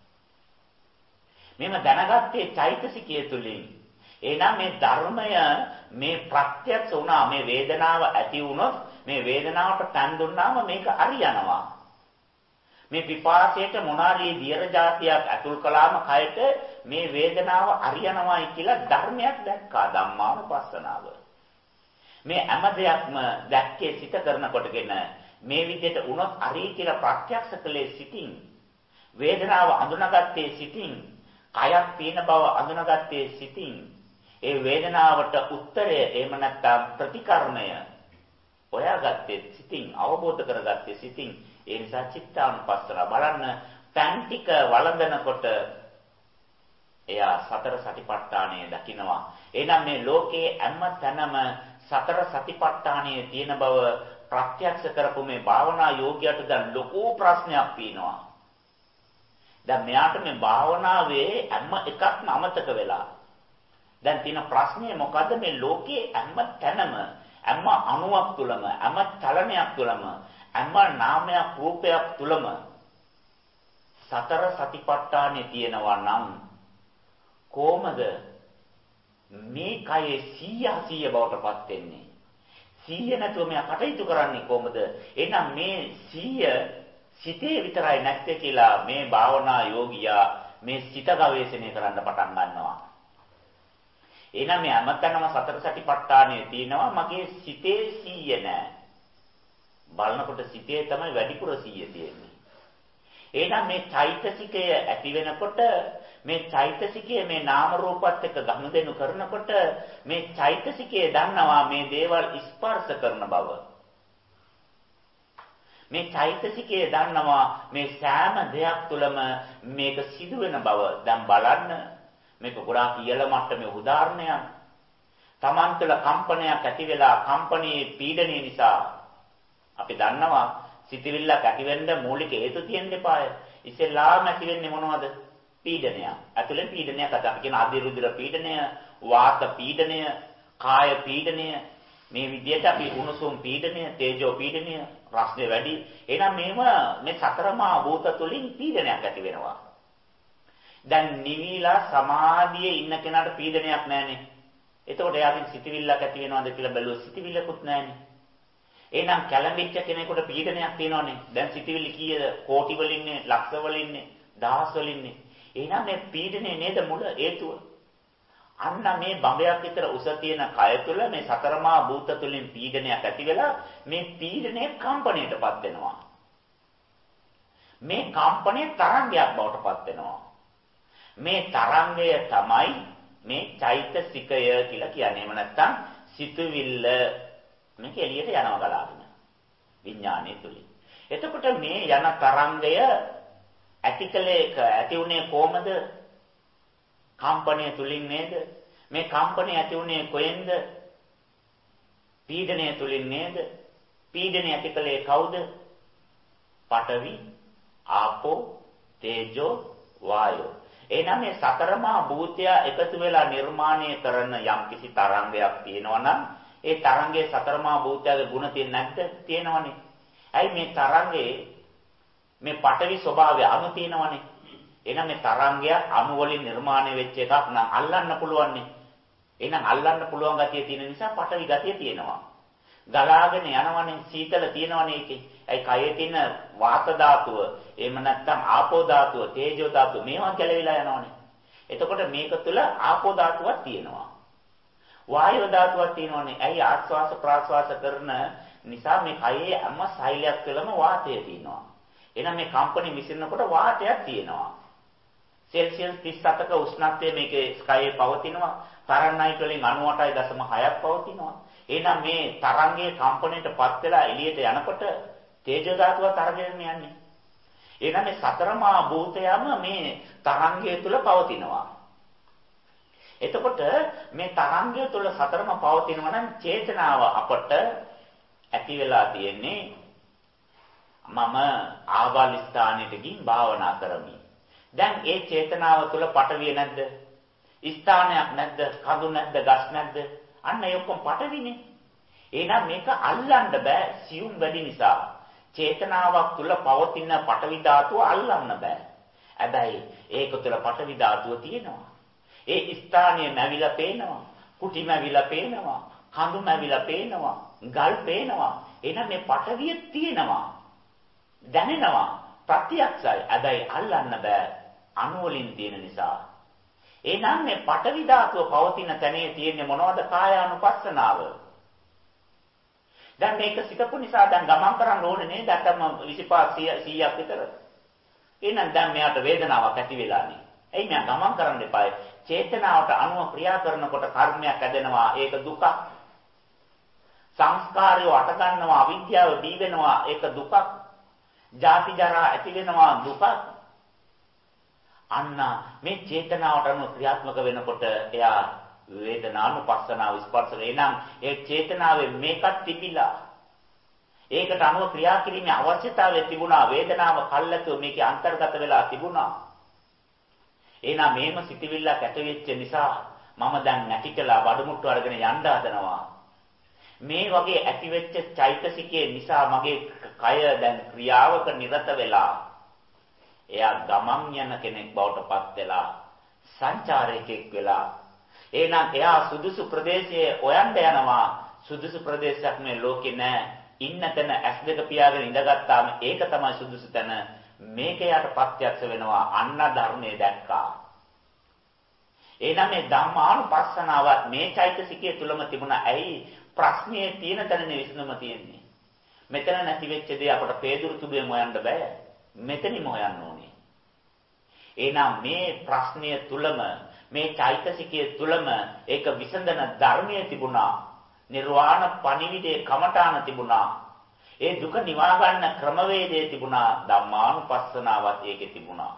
මේව දැනගත්තේ චෛතසිකයේ තුලින්. එහෙනම් මේ ධර්මය මේ ප්‍රත්‍යක්ෂ වුණා. මේ වේදනාව ඇති වුණොත් මේ වේදනාවට තන් දුන්නාම මේක හරියනවා. මේ පිපාසයට මොනාරී දියර જાතියක් අතුල් කළාම කයට මේ වේදනාව හරියනවායි කියලා ධර්මයක් දැක්කා. ධම්මානුපස්සනාව. මේ හැම දෙයක්ම දැක්කේ සිත කරනකොටගෙන මේ විදිහට වුණොත් හරි කියලා ප්‍රත්‍යක්ෂ කළේ සිතින්. වේදනාව අඳුනගත්තේ සිතින්. කයක් තියෙන බව අඳුනගත්තේ සිතින්. ඒ වේදනාවට උත්තරය එහෙම නැත්නම් ප්‍රතිකර්මය හොයාගත්තේ සිතින්, අවබෝධ කරගත්තේ සිතින්. ඒ නිසා චිත්තානුපස්සන බලන්න පෑන් ටික වළඳනකොට එයා සතර සතිපට්ඨානය දකිනවා. එහෙනම් මේ ලෝකයේ හැම තැනම සතර සතිපට්ඨානයේ තියෙන බව ප්‍රත්‍යක්ෂ කරපු මේ භාවනා යෝගියට දැන් ලොකු ප්‍රශ්නයක් තියෙනවා. දැන් මෙයාට මේ භාවනාවේ හැම එකක්ම අමතක වෙලා දැන් තියෙන ප්‍රශ්නේ මොකද්ද මේ ලෝකේ හැම තැනම හැම අණුවක් තුලම හැම චලනයක් තුලම හැම නාමයක් රූපයක් තුලම සතර සතිපට්ඨානෙ තියෙනවා නම් කොහමද මේ කයේ සීය සීය බවටපත් වෙන්නේ? සීය නැතුව මෙයා කටයුතු කරන්නේ කොහමද? එහෙනම් මේ සීය සිතේ විතරයි නැත්තේ කියලා මේ භාවනා යෝගියා මේ සිත ගවේෂණය කරන්න පටන් ගන්නවා. එහෙනම් මේ අමතනම සතර සතිපට්ඨානය තියෙනවා මගේ සිතේ සීය නෑ. බලනකොට සිතේ තමයි වැඩිපුර සීය තියෙන්නේ. එහෙනම් මේ චෛතසිකය ඇති වෙනකොට මේ චෛතසිකයේ මේ නාම රූපات එක්ක ගනුදෙනු කරනකොට මේ චෛතසිකයේ දන්නවා මේ දේවල් ස්පර්ශ කරන බව. මේ චෛතසිකයේ දන්නවා මේ සෑම දෙයක් තුළම මේක සිදුවෙන බව. දැන් බලන්න මේක ගොඩාක් ඉහළ මට්ටමේ උදාහරණයක්. Taman තුළ කම්පනයක් ඇති වෙලා කම්පනයේ පීඩනය නිසා අපි දන්නවා සිතවිල්ලක් ඇති වෙන්න මූලික හේතු තියෙන්න එපාය. ඉස්සෙල්ලාම ඇති වෙන්නේ මොනවද? පීඩනය. ඇතුලෙන් පීඩනයක් අද අපි කියන අධිරුධිර පීඩනය, වාත පීඩනය, කාය පීඩනය, මේ විදිහට අපි උණුසුම් පීඩනය, තේජෝ පීඩනය, රස්නේ වැඩි. එහෙනම් මේව මේ සතරමා භූත තුලින් පීඩනයක් ඇති වෙනවා. දැන් නිවිලා සමාධියේ ඉන්න කෙනාට පීඩනයක් නැහැනේ. එතකොට එයාගෙන් සිතවිල්ලක් ඇති වෙනවද කියලා බැලුවොත් සිතවිල්ලකුත් නැහැනේ. එහෙනම් කැළඹිච්ච කෙනෙකුට පීඩනයක් තියෙනවනේ. දැන් සිතවිලි කීයද? කෝටි වල ඉන්නේ, ලක්ෂ වල ඉන්නේ, දහස් වල ඉන්නේ. එහෙනම් මේ පීඩනේ නේද මුල හේතුව? අන්න මේ බඹයක් විතර උස තියෙන කය තුළ මේ සතරමා භූත තුලින් පීඩනයක් ඇති වෙලා මේ පීඩනය කම්පණයටපත් වෙනවා. මේ කම්පණය තරංගයක් බවට පත් වෙනවා. මේ තරංගය තමයි මේ චෛතසිකය කියලා කියන්නේ. එහෙම නැත්නම් සිතුවිල්ල මේක එළියට යනවා ගලාගෙන විඥානයේ තුලින්. එතකොට මේ යන තරංගය ඇතිකලේ ඇති උනේ කොහමද? කම්පණය තුලින් නේද? මේ කම්පණය ඇති උනේ කොහෙන්ද? පීඩනය තුලින් නේද? පීඩනය ඇතිකලේ කවුද? පඨවි, ආපෝ, තේජෝ, වායෝ. එහෙනම් මේ සතරමා භූතය එකතු වෙලා නිර්මාණය කරන යම්කිසි තරංගයක් තියෙනවා නම් ඒ තරංගයේ සතරමා භූතයගේ ගුණ තියෙන්නේ නැද්ද? තියෙනවනේ. ඇයි මේ තරංගයේ මේ පඨවි ස්වභාවය අණු තියෙනවනේ. එහෙනම් මේ තරංගය අණු වලින් නිර්මාණය වෙච්ච එකක් නම් අල්ලන්න පුළුවන් නේ. එහෙනම් අල්ලන්න පුළුවන් ගතිය තියෙන නිසා පඨවි ගතිය තියෙනවා. ගලාගෙන යනවනේ සීතල තියෙනවනේ ඒකේ. ඒ කයේ තියෙන වාත ධාතුව, එහෙම නැත්නම් ආපෝ ධාතුව, තේජෝ ධාතුව මේවා ගැලවිලා යනවනේ. එතකොට මේක තුල ආපෝ ධාතුවක් තියෙනවා. වායෝ ධාතුවක් තියෙනවනේ. ඇයි ආස්වාස ප්‍රාස්වාස කරන නිසා මේ කයේ හැම සෛලයක් තුළම වාතය තියෙනවා. එහෙනම් මේ කම්පණි විසිරෙනකොට වාතයක් තියෙනවා. සෙල්සියස් තිස් හතක උෂ්ණත්වය මේකේ කයේ පවතිනවා. ෆාරන්හයිට් වලින් අනූඅටයි දශම හයක් පවතිනවා. එහෙනම් මේ තරංගයේ කම්පණයටපත් වෙලා එළියට යනකොට තේජෝ ධාතුව තරගෙන යන්නේ. එහෙනම් මේ සතරමා භූතයම මේ තරංගය තුල පවතිනවා. එතකොට මේ තරංගය තුල සතරම පවතිනවා නම් චේතනාව අපට ඇති වෙලා තියෙන්නේ මම ආවල් ස්ථානෙට ගිහින් භාවනා කරමි. දැන් ඒ චේතනාව තුල පටවිය නැද්ද? ස්ථානයක් නැද්ද? කඳු නැද්ද? ගස් නැද්ද? අන්න ඒ ඔක්කොම පටවිනේ. එහෙනම් මේක අල්ලන්න බෑ සියුම් වැඩි නිසා. චේතනාවක් තුල පවතින පටවි ධාතුව අල්ලන්න බෑ. හැබැයි ඒක තුල පටවි ධාතුව තියෙනවා. ඒ ස්ථානය නැවිලා පේනවා. කුටි නැවිලා පේනවා. කඳු නැවිලා පේනවා. ගල් පේනවා. එහෙනම් මේ පටවිය තියෙනවා. දැනෙනවා. ප්‍රත්‍යක්ෂයි. හැබැයි අල්ලන්න බෑ. අණු වලින් තියෙන නිසා. එහෙනම් මේ පටවි ධාතුව පවතින තැනේ තියෙන්නේ මොනවද? කායානුපස්සනාව. දැන් මේක සිතපු නිසා දැන් ගමන් කරන්න ඕනේ නේද? දැක්කම විසිපහ සීයක් විතර. එහෙනම් දැන් මෙයාට වේදනාවක් ඇති වෙලානේ. එයි මෙයා ගමන් කරන්න එපායි. චේතනාවට අනුව ක්‍රියා කරනකොට කර්මයක් ඇදෙනවා. ඒක දුකක්. සංස්කාරය අට ගන්නවා, අවිද්‍යාව දී වෙනවා. ඒක දුකක්. ජාති ජරා ඇති වෙනවා දුකක්. අන්න මේ චේතනාවට අනුව ක්‍රියාත්මක වෙනකොට එයා වේදනානුපස්සනාව ස්පර්ශ වෙනනම් ඒ චේතනාවේ මේකක් තිබිලා ඒකට අනුව ක්‍රියා කිරීමේ අවශ්‍යතාවය තිබුණා. වේදනාව කල්ැතුව මේකේ අන්තර්ගත වෙලා තිබුණා. එහෙනම් මේම සිටිවිල්ලක් ඇති වෙච්ච නිසා මම දැන් නැති කළා බඩමුට්ටු අරගෙන යන්න හදනවා. මේ වගේ ඇතිවෙච්ච චෛතසිකයේ නිසා මගේ කය දැන් ක්‍රියාවක නිරත වෙලා එයා ගමන් යන කෙනෙක් බවට පත් වෙලා සංචාරයකෙක් වෙලා එහෙනම් එයා සුදුසු ප්‍රදේශයේ හොයන්න යනවා. සුදුසු ප්‍රදේශයක් මේ ලෝකේ නැහැ. ඉන්න තැන ඇස් දෙක පියාගෙන ඉඳගත්තාම ඒක තමයි සුදුසු තැන. මේක යට ප්‍රත්‍යක්ෂ වෙනවා. අන්න ධර්මයේ දැක්කා. එහෙනම් මේ ධම්මානුපස්සනාවත් මේ චෛතසිකයේ තුලම තිබුණා. ඇයි ප්‍රශ්නේ තියෙන තැනනේ විසඳුම තියෙන්නේ. මෙතන නැති වෙච්ච දේ අපට පේදුරු තුබෙන් හොයන්න බෑ. මෙතනින්ම හොයන්න ඕනේ. එහෙනම් මේ ප්‍රශ්නය තුලම මේ චෛතසිකයේ තුලම ඒක විසඳන ධර්මයේ තිබුණා. නිර්වාණ පණිවිඩයේ කමඨාන තිබුණා. ඒ දුක නිවා ගන්න ක්‍රමවේදය තිබුණා. ධම්මානුපස්සනාවත් ඒකේ තිබුණා.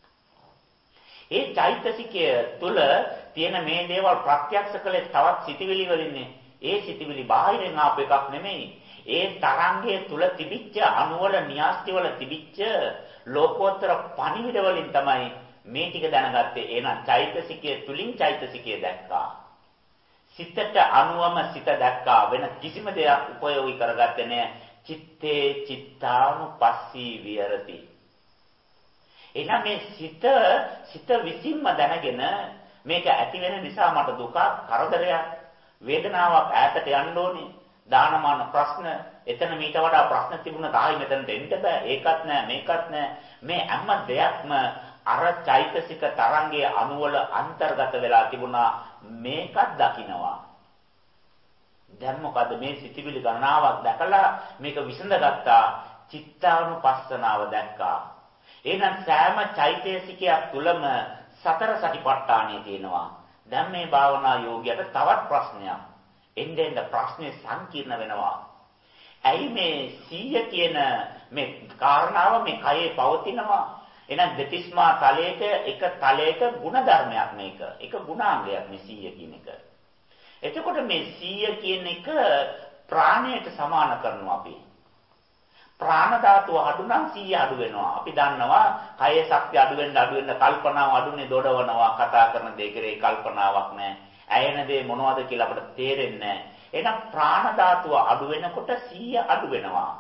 ඒ චෛතසිකය තුල තියෙන මේ දේවල් ප්‍රත්‍යක්ෂ කළේ තවත් සිටිවිලි වලින්නේ. ඒ සිටිවිලි බාහිරින් ආපු එකක් නෙමෙයි. ඒ තරංගයේ තුල තිබිච්ච අණුවල න්‍යාස්ති වල තිබිච්ච ලෝකෝත්තර පණිවිඩ වලින් තමයි මේ ටික දැනගත්තේ. එහෙනම් චෛතසිකයේ තුලින් චෛතසිකය දැක්කා. සිතට අනුවම සිත දැක්කා. වෙන කිසිම දෙයක් උපයෝගී කරගත්තේ නැහැ. චිත්තේ චිත්තානුපස්සී විහෙරති. එහෙනම් මේ සිත සිත විසින්ම දැනගෙන මේක ඇති වෙන නිසා මට දුකක්, කරදරයක්, වේදනාවක් ඈතට යන්න ඕනේ. දානමාන ප්‍රශ්න, එතන මීට වඩා ප්‍රශ්න තිබුණා තායි මෙතනට එන්න බෑ. ඒකත් නෑ, මේකත් නෑ. මේ හැම දෙයක්ම අර චෛතසික තරංගයේ අණුවල අන්තර්ගත වෙලා තිබුණා. මේකත් දකින්නවා. දැන් මොකද මේ සිතිවිලි ගණනාවක් දැකලා මේක විසඳගත්තා. චිත්තානුපස්සනාව දැක්කා. එහෙනම් සෑම චෛතසිකයක් තුලම සතර සතිපට්ඨානය තියෙනවා. දැන් මේ භාවනා යෝගියට තවත් ප්‍රශ්නයක්. එන්නේ එන්න ප්‍රශ්නේ සංකීර්ණ වෙනවා. ඇයි මේ සීය කියන මේ කාරණාව මේ කයේ පවතිනවා? එහෙනම් දෙතිස්මා තලයක එක තලයක ಗುಣධර්මයක් මේක. එක ගුණාංගයක් මේ සීය කියන එක. එතකොට මේ සීය කියන එක ප්‍රාණයට සමාන කරනවා අපි. ප්‍රාණ ධාතුව අඩු නම් සීය අඩු වෙනවා. අපි දන්නවා කයේ ශක්තිය අඩු වෙන්න අඩු වෙන්න කල්පනාව අඩුනේ දොඩවනවා. කතා කරන දේ කෙරේ කල්පනාවක් නැහැ. ඇයෙන දේ මොනවද කියලා අපිට තේරෙන්නේ නැහැ. එහෙනම් ප්‍රාණ ධාතුව අඩු වෙනකොට සීය අඩු වෙනවා.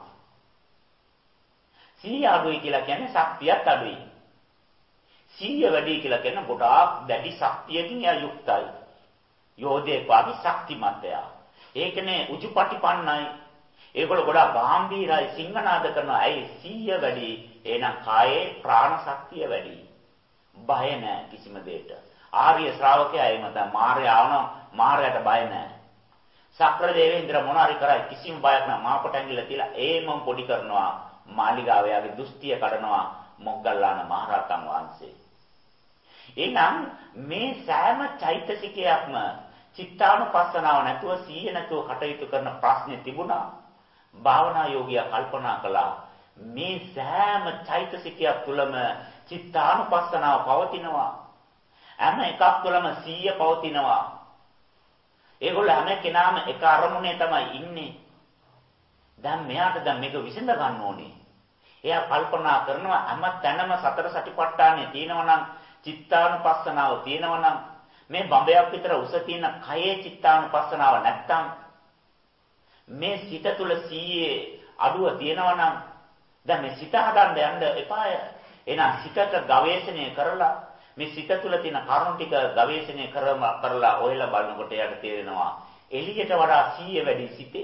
සීය අඩුයි කියලා කියන්නේ ශක්තියත් අඩුයි. සීය වැඩි කියලා කියන්නේ ගොඩාක් දැඩි ශක්තියකින් එයා යුක්තයි. යෝධයෙක් වගේ ශක්තිමත්ය. ඒකනේ උජුපටිපන්නයි. ඒගොල්ලෝ ගොඩාක් ගැඹීරයි සිංහනාද කරනවා. ඇයි සීය වැඩි? එහෙනම් කායේ ප්‍රාණ ශක්තිය වැඩි. බය නැහැ කිසිම දෙයකට. ආර්ය ශ්‍රාවකයා එහෙම තමයි. මාර්ය ආවන මාර්යට බය නැහැ. සක්‍ර දේවේන්ද්‍ර මොන හරි කරයි කිසිම බයක් නැහැ. මාපට ඇඟිල්ල තියලා ඒමම පොඩි කරනවා. මාලිගාව යාගේ දෘෂ්ටිය කඩනවා මොග්ගල්ලාන මහරහතන් වහන්සේ. එහෙනම් මේ සෑම චෛතසිකයක්ම චිත්තානුපස්සනාව නැතුව සීය නැතුව කටයුතු කරන ප්‍රශ්නේ තිබුණා. භාවනා යෝගියා කල්පනා කළා මේ සෑම චෛතසිකයක් තුළම චිත්තානුපස්සනාව පවතිනවා. හැම එකක් තුළම සීය පවතිනවා. ඒගොල්ලෝ හැම කෙනාම එක අරමුණේ තමයි ඉන්නේ. දැන් මෙයාට දැන් මේක විසඳ ගන්න ඕනේ. එයා කල්පනා කරනවා හැම තැනම සතර සතිපට්ඨානෙ තියෙනවා නම් චිත්තානුපස්සනාව තියෙනවා නම් මේ බඹයක් විතර උස තියෙන කයේ චිත්තානුපස්සනාව නැත්තම් මේ සිත තුළ සීයේ අඩුව තියෙනවා නම් දැන් මේ සිත හදන්න යන්න එපාය. එහෙනම් සිතට ගවේෂණය කරලා මේ සිත තුළ තියෙන කරුණු ටික ගවේෂණය කරලා ඔයලා බලනකොට යාට තේරෙනවා එළියට වඩා සීය වැඩි සිතේ.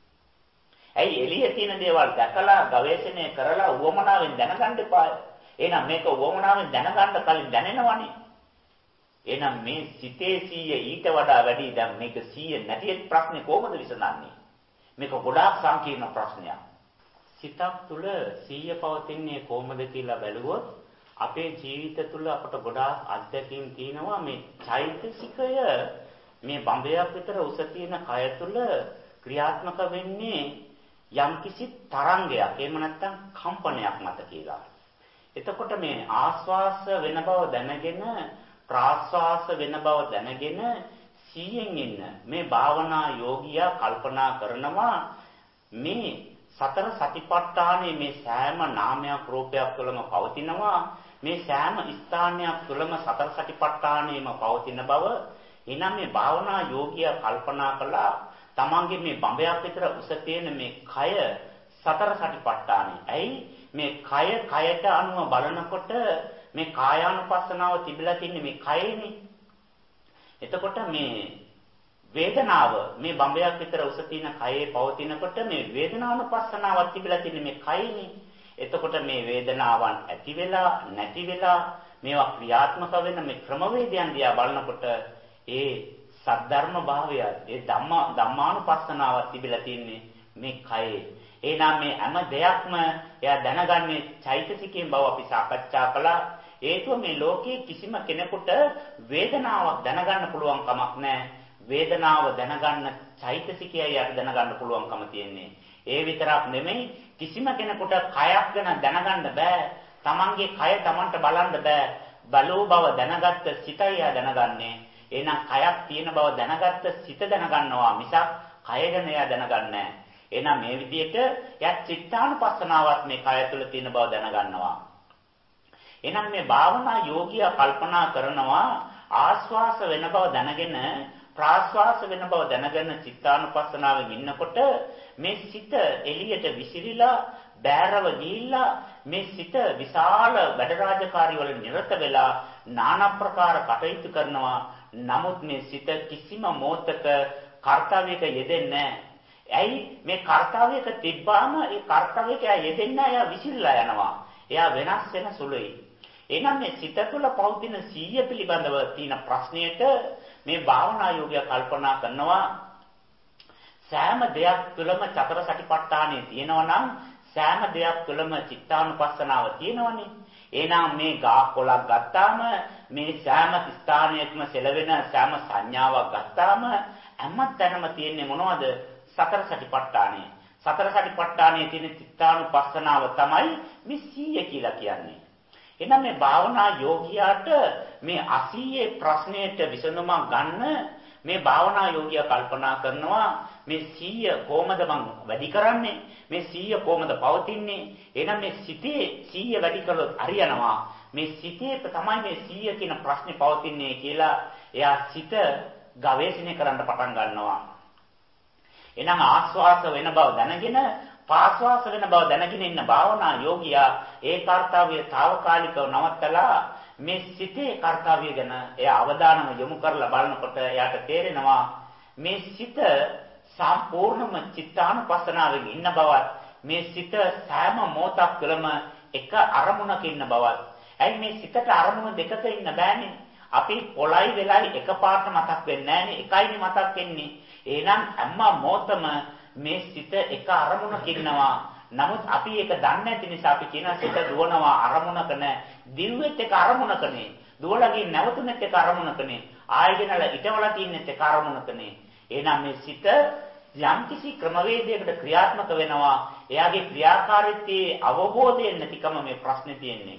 ඇයි එළියේ තියෙන දේවල් දැකලා ගවේෂණය කරලා උවමනාවෙන් දැනගන්න එපාය. එහෙනම් මේක උවමනාවෙන් දැනගන්න කලින් දැනෙනවනේ. එහෙනම් මේ සිතේ සීය ඊට වඩා වැඩි. දැන් මේක සීය නැති ප්‍රශ්නේ කොහොමද විසඳන්නේ? මේක ගොඩාක් සංකීර්ණ ප්‍රශ්නයක්. සිතක් තුළ සීය පවතින්නේ කොහොමද කියලා බැලුවොත් අපේ ජීවිත තුළ අපට ගොඩාක් අත්දැකීම් තියෙනවා. මේ චෛතසිකය මේ බඹයක් විතර උස තියෙන කය තුළ ක්‍රියාත්මක වෙන්නේ යම්කිසි තරංගයක් එහෙම නැත්නම් කම්පනයක් මත කියලා. එතකොට මේ ආස්වාස වෙන බව දැනගෙන ප්‍රාස්වාස වෙන බව දැනගෙන සීයෙන් ඉන්න මේ භාවනා යෝගියා කල්පනා කරනවා මේ සතර සතිපට්ඨානයේ මේ සෑම නාමයක් රූපයක් තුළම පවතිනවා. මේ සෑම ස්ථානයක් තුළම සතර සතිපට්ඨානයේම පවතින බව එහෙනම් මේ භාවනා යෝගියා කල්පනා කළා තමන්ගේ මේ බඹයක් විතර උස තියෙන මේ කය සතර සටිපට්ඨානෙ. ඇයි මේ කය කයට අනුව බලනකොට මේ කායානුපස්සනාව තිබිලා තින්නේ මේ කයේනේ. එතකොට මේ වේදනාව මේ බඹයක් විතර උස තියෙන කයේ පවතිනකොට මේ වේදනානුපස්සනාවක් තිබිලා තින්නේ මේ කයේනේ. එතකොට මේ වේදනාවන් ඇති වෙලා නැති වෙලා මේවා ක්‍රියාත්මක වෙන මේ ක්‍රමවේදයන් දිහා බලනකොට ඒ සද්ධර්ම භාවය ඒ ධම්ම ධම්මානුපස්සනාවක් තිබිලා තින්නේ මේ කයේ. එහෙනම් මේ හැම දෙයක්ම එයා දැනගන්නේ චෛතසිකයෙන් බව අපි සාකච්ඡා කළා. හේතුව මේ ලෝකයේ කිසිම කෙනෙකුට වේදනාවක් දැනගන්න පුළුවන් කමක් නැහැ. වේදනාව දැනගන්න චෛතසිකයයි යට දැනගන්න පුළුවන්කම තියෙන්නේ. ඒ විතරක් නෙමෙයි කිසිම කෙනෙකුට කයක් ගැන දැනගන්න බෑ. Tamange කය Tamanට බලන්න බෑ. බලෝ බව දැනගත්ත සිතයි යා දැනගන්නේ. එහෙනම් කයක් තියෙන බව දැනගත්ත සිත දැනගන්නවා මිසක් කය ගැන එයා දැනගන්නේ නැහැ. එහෙනම් මේ විදිහට එයා චිත්තානුපස්සනාවත් මේ කය තුළ තියෙන බව දැනගන්නවා. එහෙනම් මේ භාවනා යෝගියා කල්පනා කරනවා ආස්වාස වෙන බව දැනගෙන ප්‍රාස්වාස වෙන බව දැනගෙන චිත්තානුපස්සනාවෙන් ඉන්නකොට මේ සිත එළියට විසිරිලා බෑරව ගිහිල්ලා මේ සිත විශාල වැඩ රාජකාරී වල නිරත වෙලා নানা ප්‍රකාර කටයුතු කරනවා. නමුත් මේ සිත කිසිම මොහතක කාර්යයක යෙදෙන්නේ නැහැ. ඇයි මේ කාර්යයක තිබ්බාම ඒ කාර්යයක යෙදෙන්නේ නැහැ. එයා විසිරලා යනවා. එයා වෙනස් වෙන සුළුයි. එහෙනම් මේ සිත තුළ පවතින සීය පිළිබඳව තියෙන ප්‍රශ්නයට මේ භාවනා යෝගියා කල්පනා කරනවා සෑම දෙයක් තුළම චතර සටිපට්ඨානෙ තියෙනවා නම් සෑම දෙයක් තුළම චිත්තානුපස්සනාව තියෙනවනේ. එහෙනම් මේ ගා කොලක් ගත්තාම මේ සෑම ස්ථානයකම සෙලවෙන සෑම සංඥාවක් ගත්තාම හැමතැනම තියෙන්නේ මොනවද? සතර සටිපට්ඨානෙ. සතර සටිපට්ඨානයේ තියෙන චිත්තානුපස්සනාව තමයි මේ සීය කියලා කියන්නේ. එහෙනම් මේ භාවනා යෝගියාට මේ අසීයේ ප්‍රශ්නයට විසඳුමක් ගන්න මේ භාවනා යෝගියා කල්පනා කරනවා මේ සීය කොහොමද මං වැඩි කරන්නේ? මේ සීය කොහොමද පවතින්නේ? එහෙනම් මේ සිතේ සීය වැඩි කළොත් හරියනවා. මේ සිතේ තමයි මේ සීය කියන ප්‍රශ්නේ පවතින්නේ කියලා එයා සිත ගවේෂණය කරන්න පටන් ගන්නවා. එහෙනම් ආස්වාස වෙන බව දැනගෙන පාස්වාස වෙන බව දැනගෙන ඉන්න භාවනා යෝගියා ඒ කාර්යය తాවකාලිකව නවත්තලා මේ සිතේ කාර්යය ගැන එයා අවධානම යොමු කරලා බලනකොට එයාට තේරෙනවා මේ සිත සම්පූර්ණම චිත්තානුපස්සනාවෙන් ඉන්න බවත් මේ සිත සෑම මොහොතක් තුළම එක අරමුණක ඉන්න බවත්. ඇයි මේ සිතට අරමුණ දෙකක ඉන්න බෑනේ. අපි පොළයි වෙලයි එකපාරට මතක් වෙන්නේ නැහනේ. එකයිනේ මතක් වෙන්නේ. එහෙනම් හැම මොහොතම මේ සිත එක අරමුණක ඉන්නවා. නමුත් අපි ඒක දන්නේ නැති නිසා අපි කියන සිත දුවනවා අරමුණක නැහැ. දිව්වෙත් එක අරමුණකනේ. දුවලගින් නැවතුනෙත් එක අරමුණකනේ. ආයෙගෙනලා ඊටවලා තින්නෙත් එක අරමුණකනේ. එහෙනම් මේ සිත යම්කිසි ක්‍රමවේදයකට ක්‍රියාත්මක වෙනවා. එයාගේ ක්‍රියාකාරීත්වයේ අවබෝධයෙන් නැතිකම මේ ප්‍රශ්නේ තියෙන්නේ.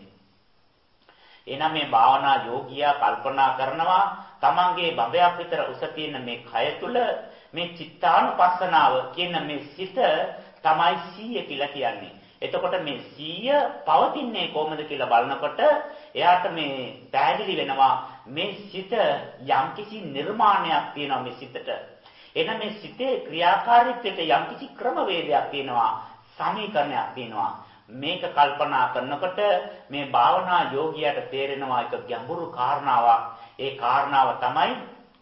එහෙනම් මේ භාවනා යෝගියා කල්පනා කරනවා තමන්ගේ බඹයක් විතර උස තියෙන මේ කය තුල මේ චිත්තානුපස්සනාව කියන මේ සිත තමයි සීය කියලා කියන්නේ. එතකොට මේ සීය පවතින්නේ කොහොමද කියලා බලනකොට එයාට මේ පැහැදිලි වෙනවා මේ සිත යම්කිසි නිර්මාණයක් තියෙනවා මේ සිතට. එහෙනම් මේ සිතේ ක්‍රියාකාරීත්වයට යම්කිසි ක්‍රමවේදයක් තියෙනවා, සමීකරණයක් තියෙනවා. මේක කල්පනා කරනකොට මේ භාවනා යෝගියාට තේරෙනවා එක ගැඹුරු කාරණාවක්. ඒ කාරණාව තමයි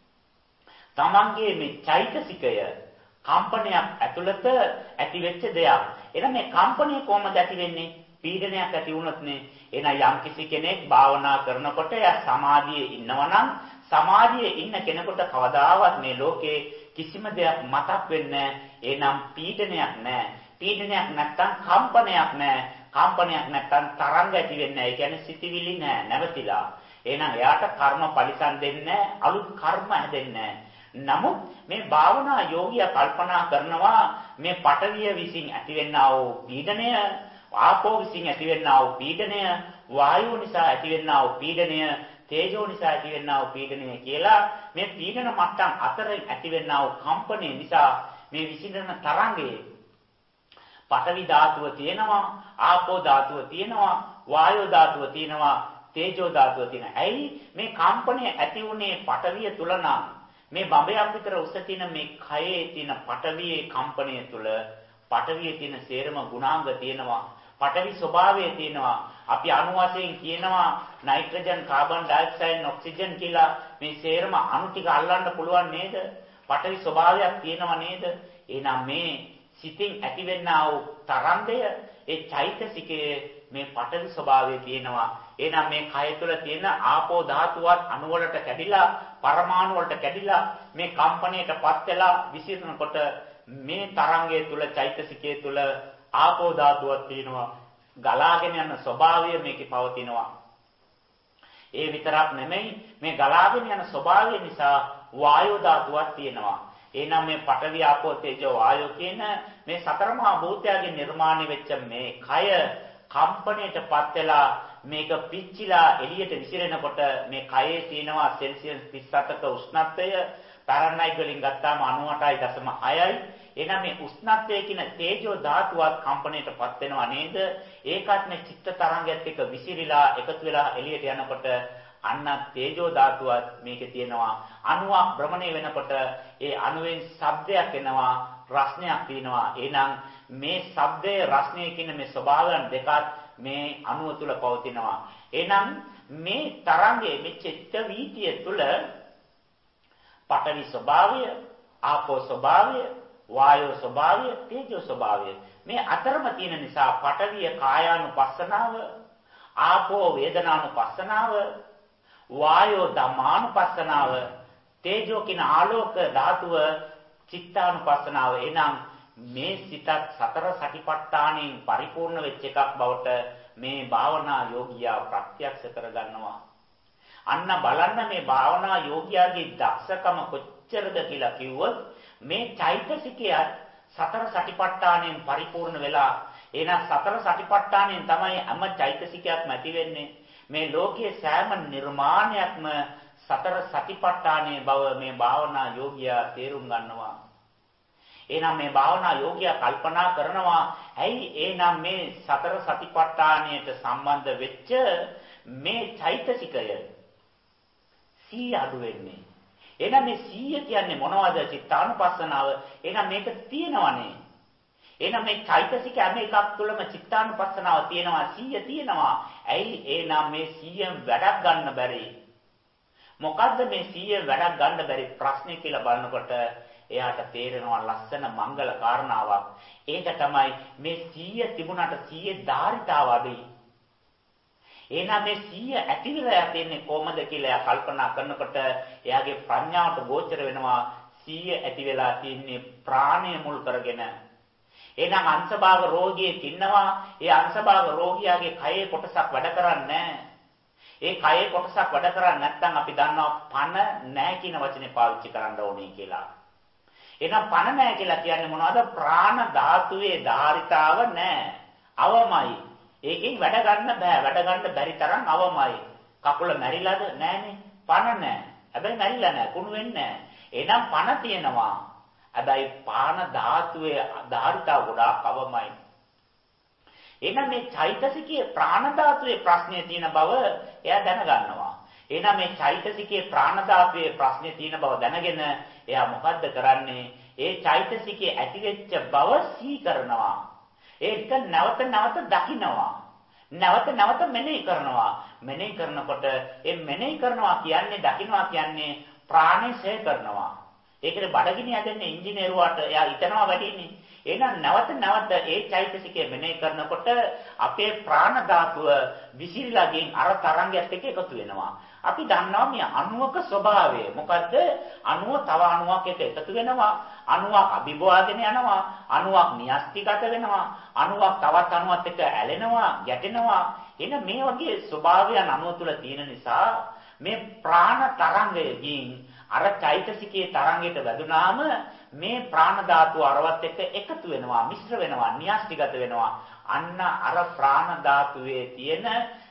තමන්ගේ මේ චෛතසිකය කම්පනයක් ඇතුළත ඇති වෙච්ච දෙයක්. එහෙනම් මේ කම්පනය කොහොමද ඇති වෙන්නේ? පීඩනයක් ඇති වුණොත්නේ. එහෙනම් යම්කිසි කෙනෙක් භාවනා කරනකොට එයා සමාධියේ ඉන්නවා නම් සමාධියේ ඉන්න කෙනෙකුට කවදාවත් මේ ලෝකේ කිසිම දෙයක් මතක් වෙන්නේ නැහැ. එහෙනම් පීඩනයක් නැහැ. පීඩනයක් නැත්තම් කම්පනයක් නැහැ. කම්පනයක් නැත්තම් තරංග ඇති වෙන්නේ නැහැ. ඒ කියන්නේ සිතිවිලි නැහැ, නැවතිලා. එහෙනම් එයාට කර්ම පරිසම් දෙන්නේ නැහැ, අලුත් කර්ම හැදෙන්නේ නැහැ. නමුත් මේ භාවනා යෝගියා කල්පනා කරනවා මේ පඨවිය විසින් ඇතිවෙනා වූ පීඩනය, ආපෝ විසින් ඇතිවෙනා වූ පීඩනය, වායුව නිසා ඇතිවෙනා වූ පීඩනය, තේජෝ නිසා ඇතිවෙනා වූ පීඩනය කියලා මේ පීඩන මට්ටම් අතරින් ඇතිවෙනා වූ කම්පනය නිසා මේ විසිරෙන තරංගයේ පඨවි ධාතුව තියෙනවා, ආපෝ ධාතුව තියෙනවා, වායෝ ධාතුව තියෙනවා, තේජෝ ධාතුව තියෙනවා. ඇයි මේ කම්පනය ඇති වුනේ පඨවිය තුල නම්? මේ බඹයක් විතර උස තියෙන මේ කයේ තියෙන පඨවියේ කම්පණය තුළ පඨවියේ තියෙන සේරම ගුණාංග තියෙනවා. පඨවි ස්වභාවය තියෙනවා. අපි අණු වශයෙන් කියනවා නයිට්‍රජන්, කාබන් ඩයොක්සයිඩ්, ඔක්සිජන් කියලා මේ සේරම අණු ටික අල්ලන්න පුළුවන් නේද? පඨවි ස්වභාවයක් තියෙනව නේද? එහෙනම් මේ සිතින් ඇතිවෙනා වූ තරංගය ඒ චෛතසිකයේ මේ පඨවි ස්වභාවය තියෙනවා. එහෙනම් මේ කය තුළ තියෙන ආපෝ ධාතුවත් අණු වලට කැඩිලා පරමාණු වලට කැඩිලා මේ කම්පණයටපත් වෙලා විසිරෙනකොට මේ තරංගය තුළ චෛතසිකයේ තුළ ආපෝ ධාතුවක් තියෙනවා. ගලාගෙන යන ස්වභාවය මේකේ පවතිනවා. ඒ විතරක් නෙමෙයි මේ ගලාගෙන යන ස්වභාවය නිසා වායෝ ධාතුවක් තියෙනවා. එහෙනම් මේ පඨවි ආපෝ තේජෝ වායෝ කියන මේ සතර මහා භූතයන්ගෙන් නිර්මාණය වෙච්ච මේ කය කම්පණයටපත් වෙලා මේක පිච්චිලා එළියට විසිරෙනකොට මේ කයේ තියෙනවා සෙල්සියස් තිස් හතක උෂ්ණත්වය. ෆැරන්හයිට් වලින් ගත්තාම අනූඅටයි දශම හයයි. එහෙනම් මේ උෂ්ණත්වයේ කියන තේජෝ ධාතුවත් කම්පණයටපත් වෙනවා නේද? ඒකත් මේ චිත්ත තරංගයත් එක්ක විසිරීලා එකතු වෙලා එළියට යනකොට අන්න තේජෝ ධාතුවත් මේකේ තියෙනවා. අණුවක් භ්‍රමණය වෙනකොට ඒ අණුවෙන් ශබ්දයක් එනවා, රස්නයක් තියෙනවා. එහෙනම් මේ ශබ්දයේ රස්නයේ කියන මේ ස්වභාවයන් දෙකත් මේ අණුව තුල පවතිනවා. එහෙනම් මේ තරංගයේ මේ චිත්ත වීතිය තුල පඨවි ස්වභාවය, ආපෝ ස්වභාවය, වායෝ ස්වභාවය, තේජෝ ස්වභාවය මේ අතරම තියෙන නිසා පඨවිය කායානුපස්සනාව, ආපෝ වේදනානුපස්සනාව, වායෝ ධම්මානුපස්සනාව, තේජෝ කින ආලෝක ධාතුව චිත්තානුපස්සනාව. එනම් මේ සිතත් සතර සතිපට්ඨානෙන් පරිපූර්ණ වෙච්ච එකක් බවට මේ භාවනා යෝගියා ප්‍රත්‍යක්ෂ කරගන්නවා. අන්න බලන්න මේ භාවනා යෝගියාගේ දක්ෂකම කොච්චරද කියලා කිව්වොත් මේ චෛතසිකය සතර සතිපට්ඨානෙන් පරිපූර්ණ වෙලා එහෙනම් සතර සතිපට්ඨානෙන් තමයි හැම චෛතසිකයක්ම ඇති වෙන්නේ. මේ ලෝකයේ සෑම නිර්මාණයක්ම සතර සතිපට්ඨානයේ බව මේ භාවනා යෝගියා තේරුම් ගන්නවා. එහෙනම් මේ භාවනා යෝගියා කල්පනා කරනවා ඇයි එහෙනම් මේ සතර සතිපට්ඨානයට සම්බන්ධ වෙච්ච මේ චෛතසිකය සී අඩු වෙන්නේ. එහෙනම් මේ සීය කියන්නේ මොනවද? චිත්තානුපස්සනාව. එහෙනම් මේක තියෙනවනේ. එහෙනම් මේ චෛතසික හැම එකක් තුළම චිත්තානුපස්සනාව තියෙනවා, සීය තියෙනවා. ඇයි එහෙනම් මේ සීයෙන් වැඩක් ගන්න බැරි? මොකද්ද මේ සීයෙන් වැඩක් ගන්න බැරි ප්‍රශ්නේ කියලා බලනකොට එයාට තේරෙනවා ලස්සන මංගල කාරණාවක්. ඒක තමයි මේ සීය තිබුණාට සීයේ ධාරිතාව අඩුයි. එහෙනම් මේ සීය ඇති වෙලා තියෙන්නේ කොහමද කියලා එයා කල්පනා කරනකොට එයාගේ ප්‍රඥාවට ගෝචර වෙනවා සීය ඇති වෙලා තියෙන්නේ ප්‍රාණය මුල් කරගෙන. එහෙනම් අංශභාග රෝගියෙක් ඉන්නවා. ඒ අංශභාග රෝගියාගේ කයේ කොටසක් වැඩ කරන්නේ නැහැ. ඒ කයේ කොටසක් වැඩ කරන්නේ නැත්නම් අපි දන්නවා පණ නැහැ කියන වචනේ පාවිච්චි කරන්න ඕනේ කියලා. එහෙනම් පණ නැහැ කියලා කියන්නේ මොනවද? ප්‍රාණ ධාතුවේ ධාරිතාව නැහැ. අවමයි. ඒකෙන් වැඩ ගන්න බෑ. වැඩ ගන්න බැරි තරම් අවමයි. කකුල මැරිලාද? නෑනේ. පණ නැහැ. හැබැයි මැරිලා නැහැ. කුණු වෙන්නේ නැහැ. එහෙනම් පණ තියෙනවා. හැබැයි පාන ධාතුවේ ධාරිතාව ගොඩාක් අවමයි. එහෙනම් මේ චෛතසිකයේ ප්‍රාණ ධාතුවේ ප්‍රශ්නේ තියෙන බව එයා දැනගන්නවා. එහෙනම් මේ චෛතසිකයේ ප්‍රාණ ධාතුවේ ප්‍රශ්නේ තියෙන බව දැනගෙන එයා මොකද්ද කරන්නේ? ඒ චෛතසිකයේ ඇතිවෙච්ච බව සී කරනවා. ඒක නැවත නැවත දකින්නවා. නැවත නැවත මෙනෙහි කරනවා. මෙනෙහි කරනකොට ඒ මෙනෙහි කරනවා කියන්නේ දකින්නවා කියන්නේ ප්‍රාණය ඡය කරනවා. ඒකේ බඩගිනි හදන්නේ ඉංජිනේරුවාට එයා හිතනවා වැඩිනේ. එහෙනම් නැවත නැවත ඒ චෛතසිකය මෙනෙහි කරනකොට අපේ ප්‍රාණ ධාතුව විසිරීලා ගින් අර තරංගයත් එක්ක එකතු වෙනවා. අපි දන්නවා මේ අණුවක ස්වභාවය. මොකද්ද? අණුව තව අණුවක් එක්ක එකතු වෙනවා. අණුවක් අභිභවාගෙන යනවා. අණුවක් න්‍යෂ්ටිගත වෙනවා. අණුවක් තවත් අණුවක් එක්ක ඇලෙනවා, ගැටෙනවා. එන මේ වගේ ස්වභාවයන් අණුව තුල තියෙන නිසා මේ ප්‍රාණ තරංගයකින් අර චෛතසිකයේ තරංගයට වැදුනාම මේ ප්‍රාණ ධාතුව අරවත් එක්ක එකතු වෙනවා, මිශ්‍ර වෙනවා, න්‍යෂ්ටිගත වෙනවා. අන්න අර ප්‍රාණ ධාතුවේ තියෙන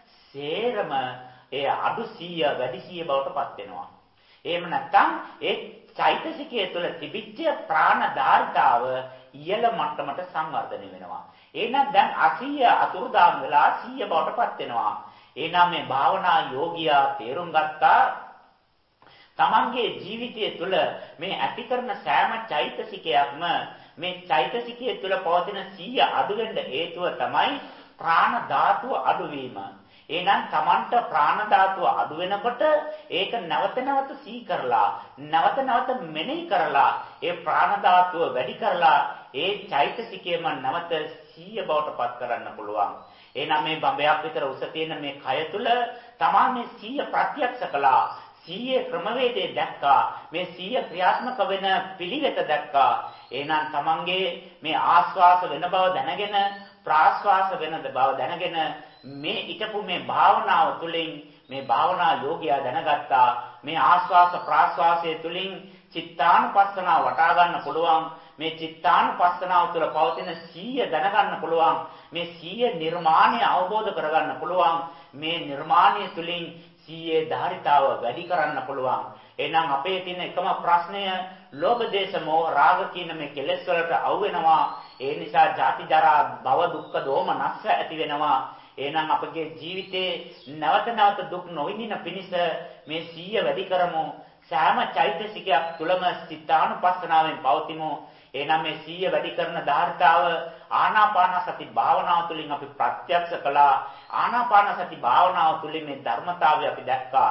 සේරම ඒ අඩු සීය වැඩි සීය බවට පත් වෙනවා. එහෙම නැත්නම් ඒ චෛතසිකයේ තුල තිබිච්ච ප්‍රාණ ධාරිතාව ඉහළ මට්ටමට සංවර්ධනය වෙනවා. එහෙනම් දැන් අසීය අතුරුදාන් වෙලා සීය බවට පත් වෙනවා. එහෙනම් මේ භාවනා යෝගියා තේරුම් ගත්තා තමන්ගේ ජීවිතය තුළ මේ ඇති කරන සෑම චෛතසිකයක්ම මේ චෛතසිකය තුළ පවතින සීය අඩු වෙන්න හේතුව තමයි ප්‍රාණ ධාතුව අඩුවීම. එහෙනම් තමන්ට ප්‍රාණ ධාතුව අඩු වෙනකොට ඒක නැවත නැවත සී කරලා නැවත නැවත මෙනෙහි කරලා ඒ ප්‍රාණ ධාතුව වැඩි කරලා ඒ චෛතසිකයම නැවත සීය බවට පත් කරන්න පුළුවන්. එහෙනම් මේ බඹයක් විතර උස තියෙන මේ කය තුල තමන් මේ සීය ප්‍රත්‍යක්ෂ කළා. සීයේ ක්‍රමවේදය දැක්කා. මේ සීය ක්‍රියාත්මක වෙන පිළිවෙත දැක්කා. එහෙනම් තමන්ගේ මේ ආස්වාස වෙන බව දැනගෙන ප්‍රාස්වාස වෙන බව දැනගෙන මේ ඊටපු මේ භාවනාව තුළින් මේ භාවනා යෝගියා දැනගත්තා. මේ ආස්වාස ප්‍රාස්වාසයේ තුළින් චිත්තානුපස්සනාව වටා ගන්න පුළුවන්. මේ චිත්තානුපස්සනාව තුළ පවතින සීය දැනගන්න පුළුවන්. මේ සීය නිර්මාණය අවබෝධ කරගන්න පුළුවන්. මේ නිර්මාණය තුළින් සීයේ ධාරිතාව වැඩි කරන්න පුළුවන්. එහෙනම් අපේ තියෙන එකම ප්‍රශ්නය ලෝභ දේශ මොහ රාග කියන මේ කෙලෙස් වලට අවු වෙනවා. ඒ නිසා ජාති ජරා භව දුක්ඛ දෝමනස්ස ඇති වෙනවා. එහෙනම් අපගේ ජීවිතේ නැවත නැවත දුක් නොවිඳින පිණිස මේ සීය වැඩි කරමු. සෑම චෛතසිකයක් තුළම චිත්තානුපස්සනාවෙන් පවතිමු. එහෙනම් මේ සීය වැඩි කරන ධාරිතාව ආනාපාන සති භාවනාව තුළින් අපි ප්‍රත්‍යක්ෂ කළා. ආනාපාන සති භාවනාව තුළින් මේ ධර්මතාවය අපි දැක්කා.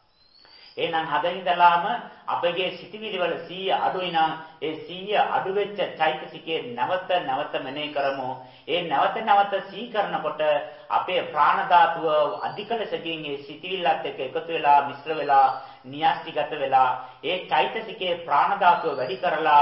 එහෙනම් හදින්දලාම අපගේ සිතිවිලි වල සීය අඩුයි නම් ඒ සීය අඩු වෙච්ච චෛතසිකේ නැවත නැවත මෙනෙහි කරමු. ඒ නැවත නැවත සී කරනකොට අපේ ප්‍රාණ ධාතුව අධික ලෙසකින් ඒ සිතිවිල්ලත් එක්ක එකතු වෙලා මිශ්‍ර වෙලා න්‍යාස්තිගත වෙලා ඒ චෛතසිකේ ප්‍රාණ ධාතුව වැඩි කරලා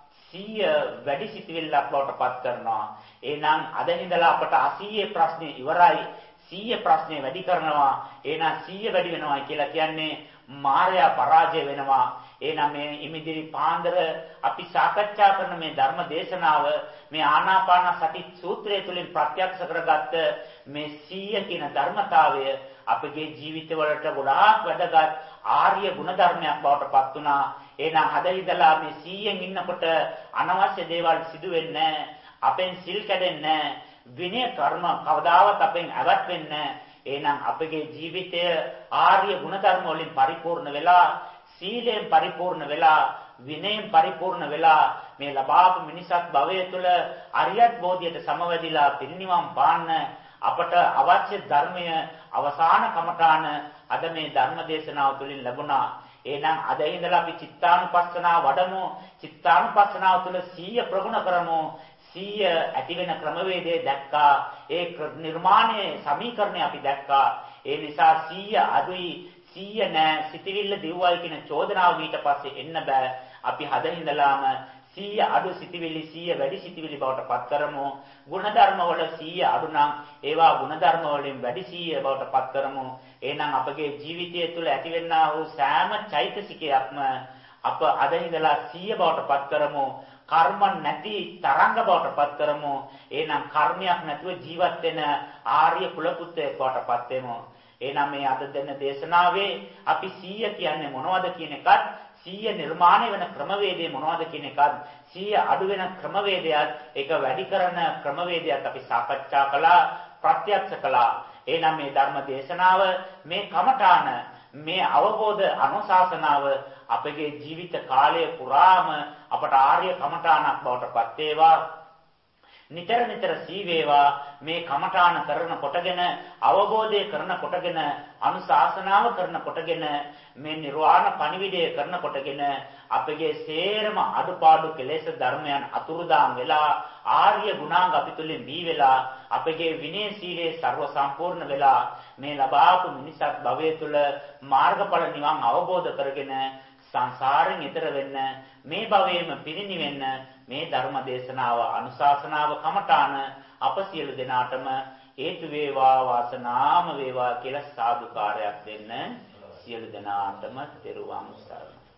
සීය වැඩි සිතිවිල්ලක් බවට පත් කරනවා. එහෙනම් අද ඉඳලා අපට අසීයේ ප්‍රශ්නේ ඉවරයි. සීය ප්‍රශ්නේ වැඩි කරනවා. එහෙනම් සීය වැඩි වෙනවා කියලා කියන්නේ මායя පරාජය වෙනවා. එහෙනම් මේ ඉමිදිරි පාන්දර අපි සාකච්ඡා කරන මේ ධර්ම දේශනාව මේ ආනාපාන සති සූත්‍රය තුළින් ප්‍රත්‍යක්ෂ කරගත්ත මේ සීය කියන ධර්මතාවය අපගේ ජීවිතවලට ගොඩාක් වැදගත් ආර්ය ගුණධර්මයක් බවට පත් වුණා. එහෙනම් හදින්දලා මේ සීයෙන් ඉන්නකොට අනවශ්‍ය දේවල් සිදු වෙන්නේ නැහැ. අපෙන් සිල් කැඩෙන්නේ නැහැ. විනය කර්ම කවදාවත් අපෙන් ඇවත් වෙන්නේ නැහැ. එහෙනම් අපගේ ජීවිතය ආර්ය ගුණධර්ම වලින් පරිපූර්ණ වෙලා සීලයෙන් පරිපූර්ණ වෙලා විනයෙන් පරිපූර්ණ වෙලා මේ ලබාපු මිනිසත් භවය තුළ අරියත් බෝධියට සමවැදිලා පිරිනිවන් පාන්න අපට අවශ්‍ය ධර්මය අවසාන කමඨාන අද මේ ධර්ම දේශනාව තුළින් ලැබුණා. එහෙනම් අද ඉඳලා අපි චිත්තානුපස්සනාව වඩමු. චිත්තානුපස්සනාව තුළ සීය ප්‍රගුණ කරමු. සීය ඇති වෙන ක්‍රමවේදය දැක්කා. ඒ නිර්මාණයේ සමීකරණය අපි දැක්කා. ඒ නිසා සීය අදුයි සීය නැහැ සිතවිල්ල දිව්වයි කියන චෝදනාව ඊට පස්සේ එන්න බෑ. අපි හදින්දලාම සීය අඩු සිතවිලි සීය වැඩි සිතවිලි බවට පත් කරමු. ගුණධර්ම වල සීය අඩු නම් ඒවා ගුණධර්ම වලින් වැඩි සීය බවට පත් කරමු. එහෙනම් අපගේ ජීවිතය තුළ ඇතිවෙනා වූ සෑම චෛතසිකයක්ම අප අද ඉඳලා සීය බවට පත් කරමු. කර්ම නැති තරංග බවට පත් කරමු. එහෙනම් කර්මයක් නැතුව ජීවත් වෙන ආර්ය කුල පුත්‍රයෙක් බවට පත් වෙමු. එහෙනම් මේ අද දෙන දේශනාවේ අපි සීය කියන්නේ මොනවද කියන එකත් සීය නිර්මාණය වෙන ක්‍රමවේදය මොනවද කියන එකත් සීය අඩු වෙන ක්‍රමවේදයත් ඒක වැඩි කරන ක්‍රමවේදයත් අපි සාකච්ඡා කළා ප්‍රත්‍යක්ෂ කළා. එහෙනම් මේ ධර්ම දේශනාව මේ කමඨාන මේ අවබෝධ අනුශාසනාව අපගේ ජීවිත කාලය පුරාම අපට ආර්ය කමඨානක් බවට පත් වේවා. නිතර නිතර සී වේවා. මේ කමඨාන කරන කොටගෙන අවබෝධය කරන කොටගෙන අනුශාසනාව කරන කොටගෙන මේ නිර්වාණ පණිවිඩය කරන කොටගෙන අපගේ සේරම අඩුපාඩු කෙලෙස් ධර්මයන් අතුරුදාන් වෙලා ආර්ය ගුණාංග අපි තුලින් බී වෙලා අපගේ විනය සීලේ ਸਰව සම්පූර්ණ වෙලා මේ ලබාපු මිනිසත් භවය තුල මාර්ගඵල නිවන් අවබෝධ කරගෙන සංසාරෙන් ඈතර වෙන්න මේ භවයේම පිරිනිවෙන්න මේ ධර්ම දේශනාව අනුශාසනාව කමඨාන අප සියලු දෙනාටම හේතු වේවා වාසනාම වේවා කියලා සාදුකාරයක් දෙන්න සියලු දෙනාටම තෙරුවන් සරණයි.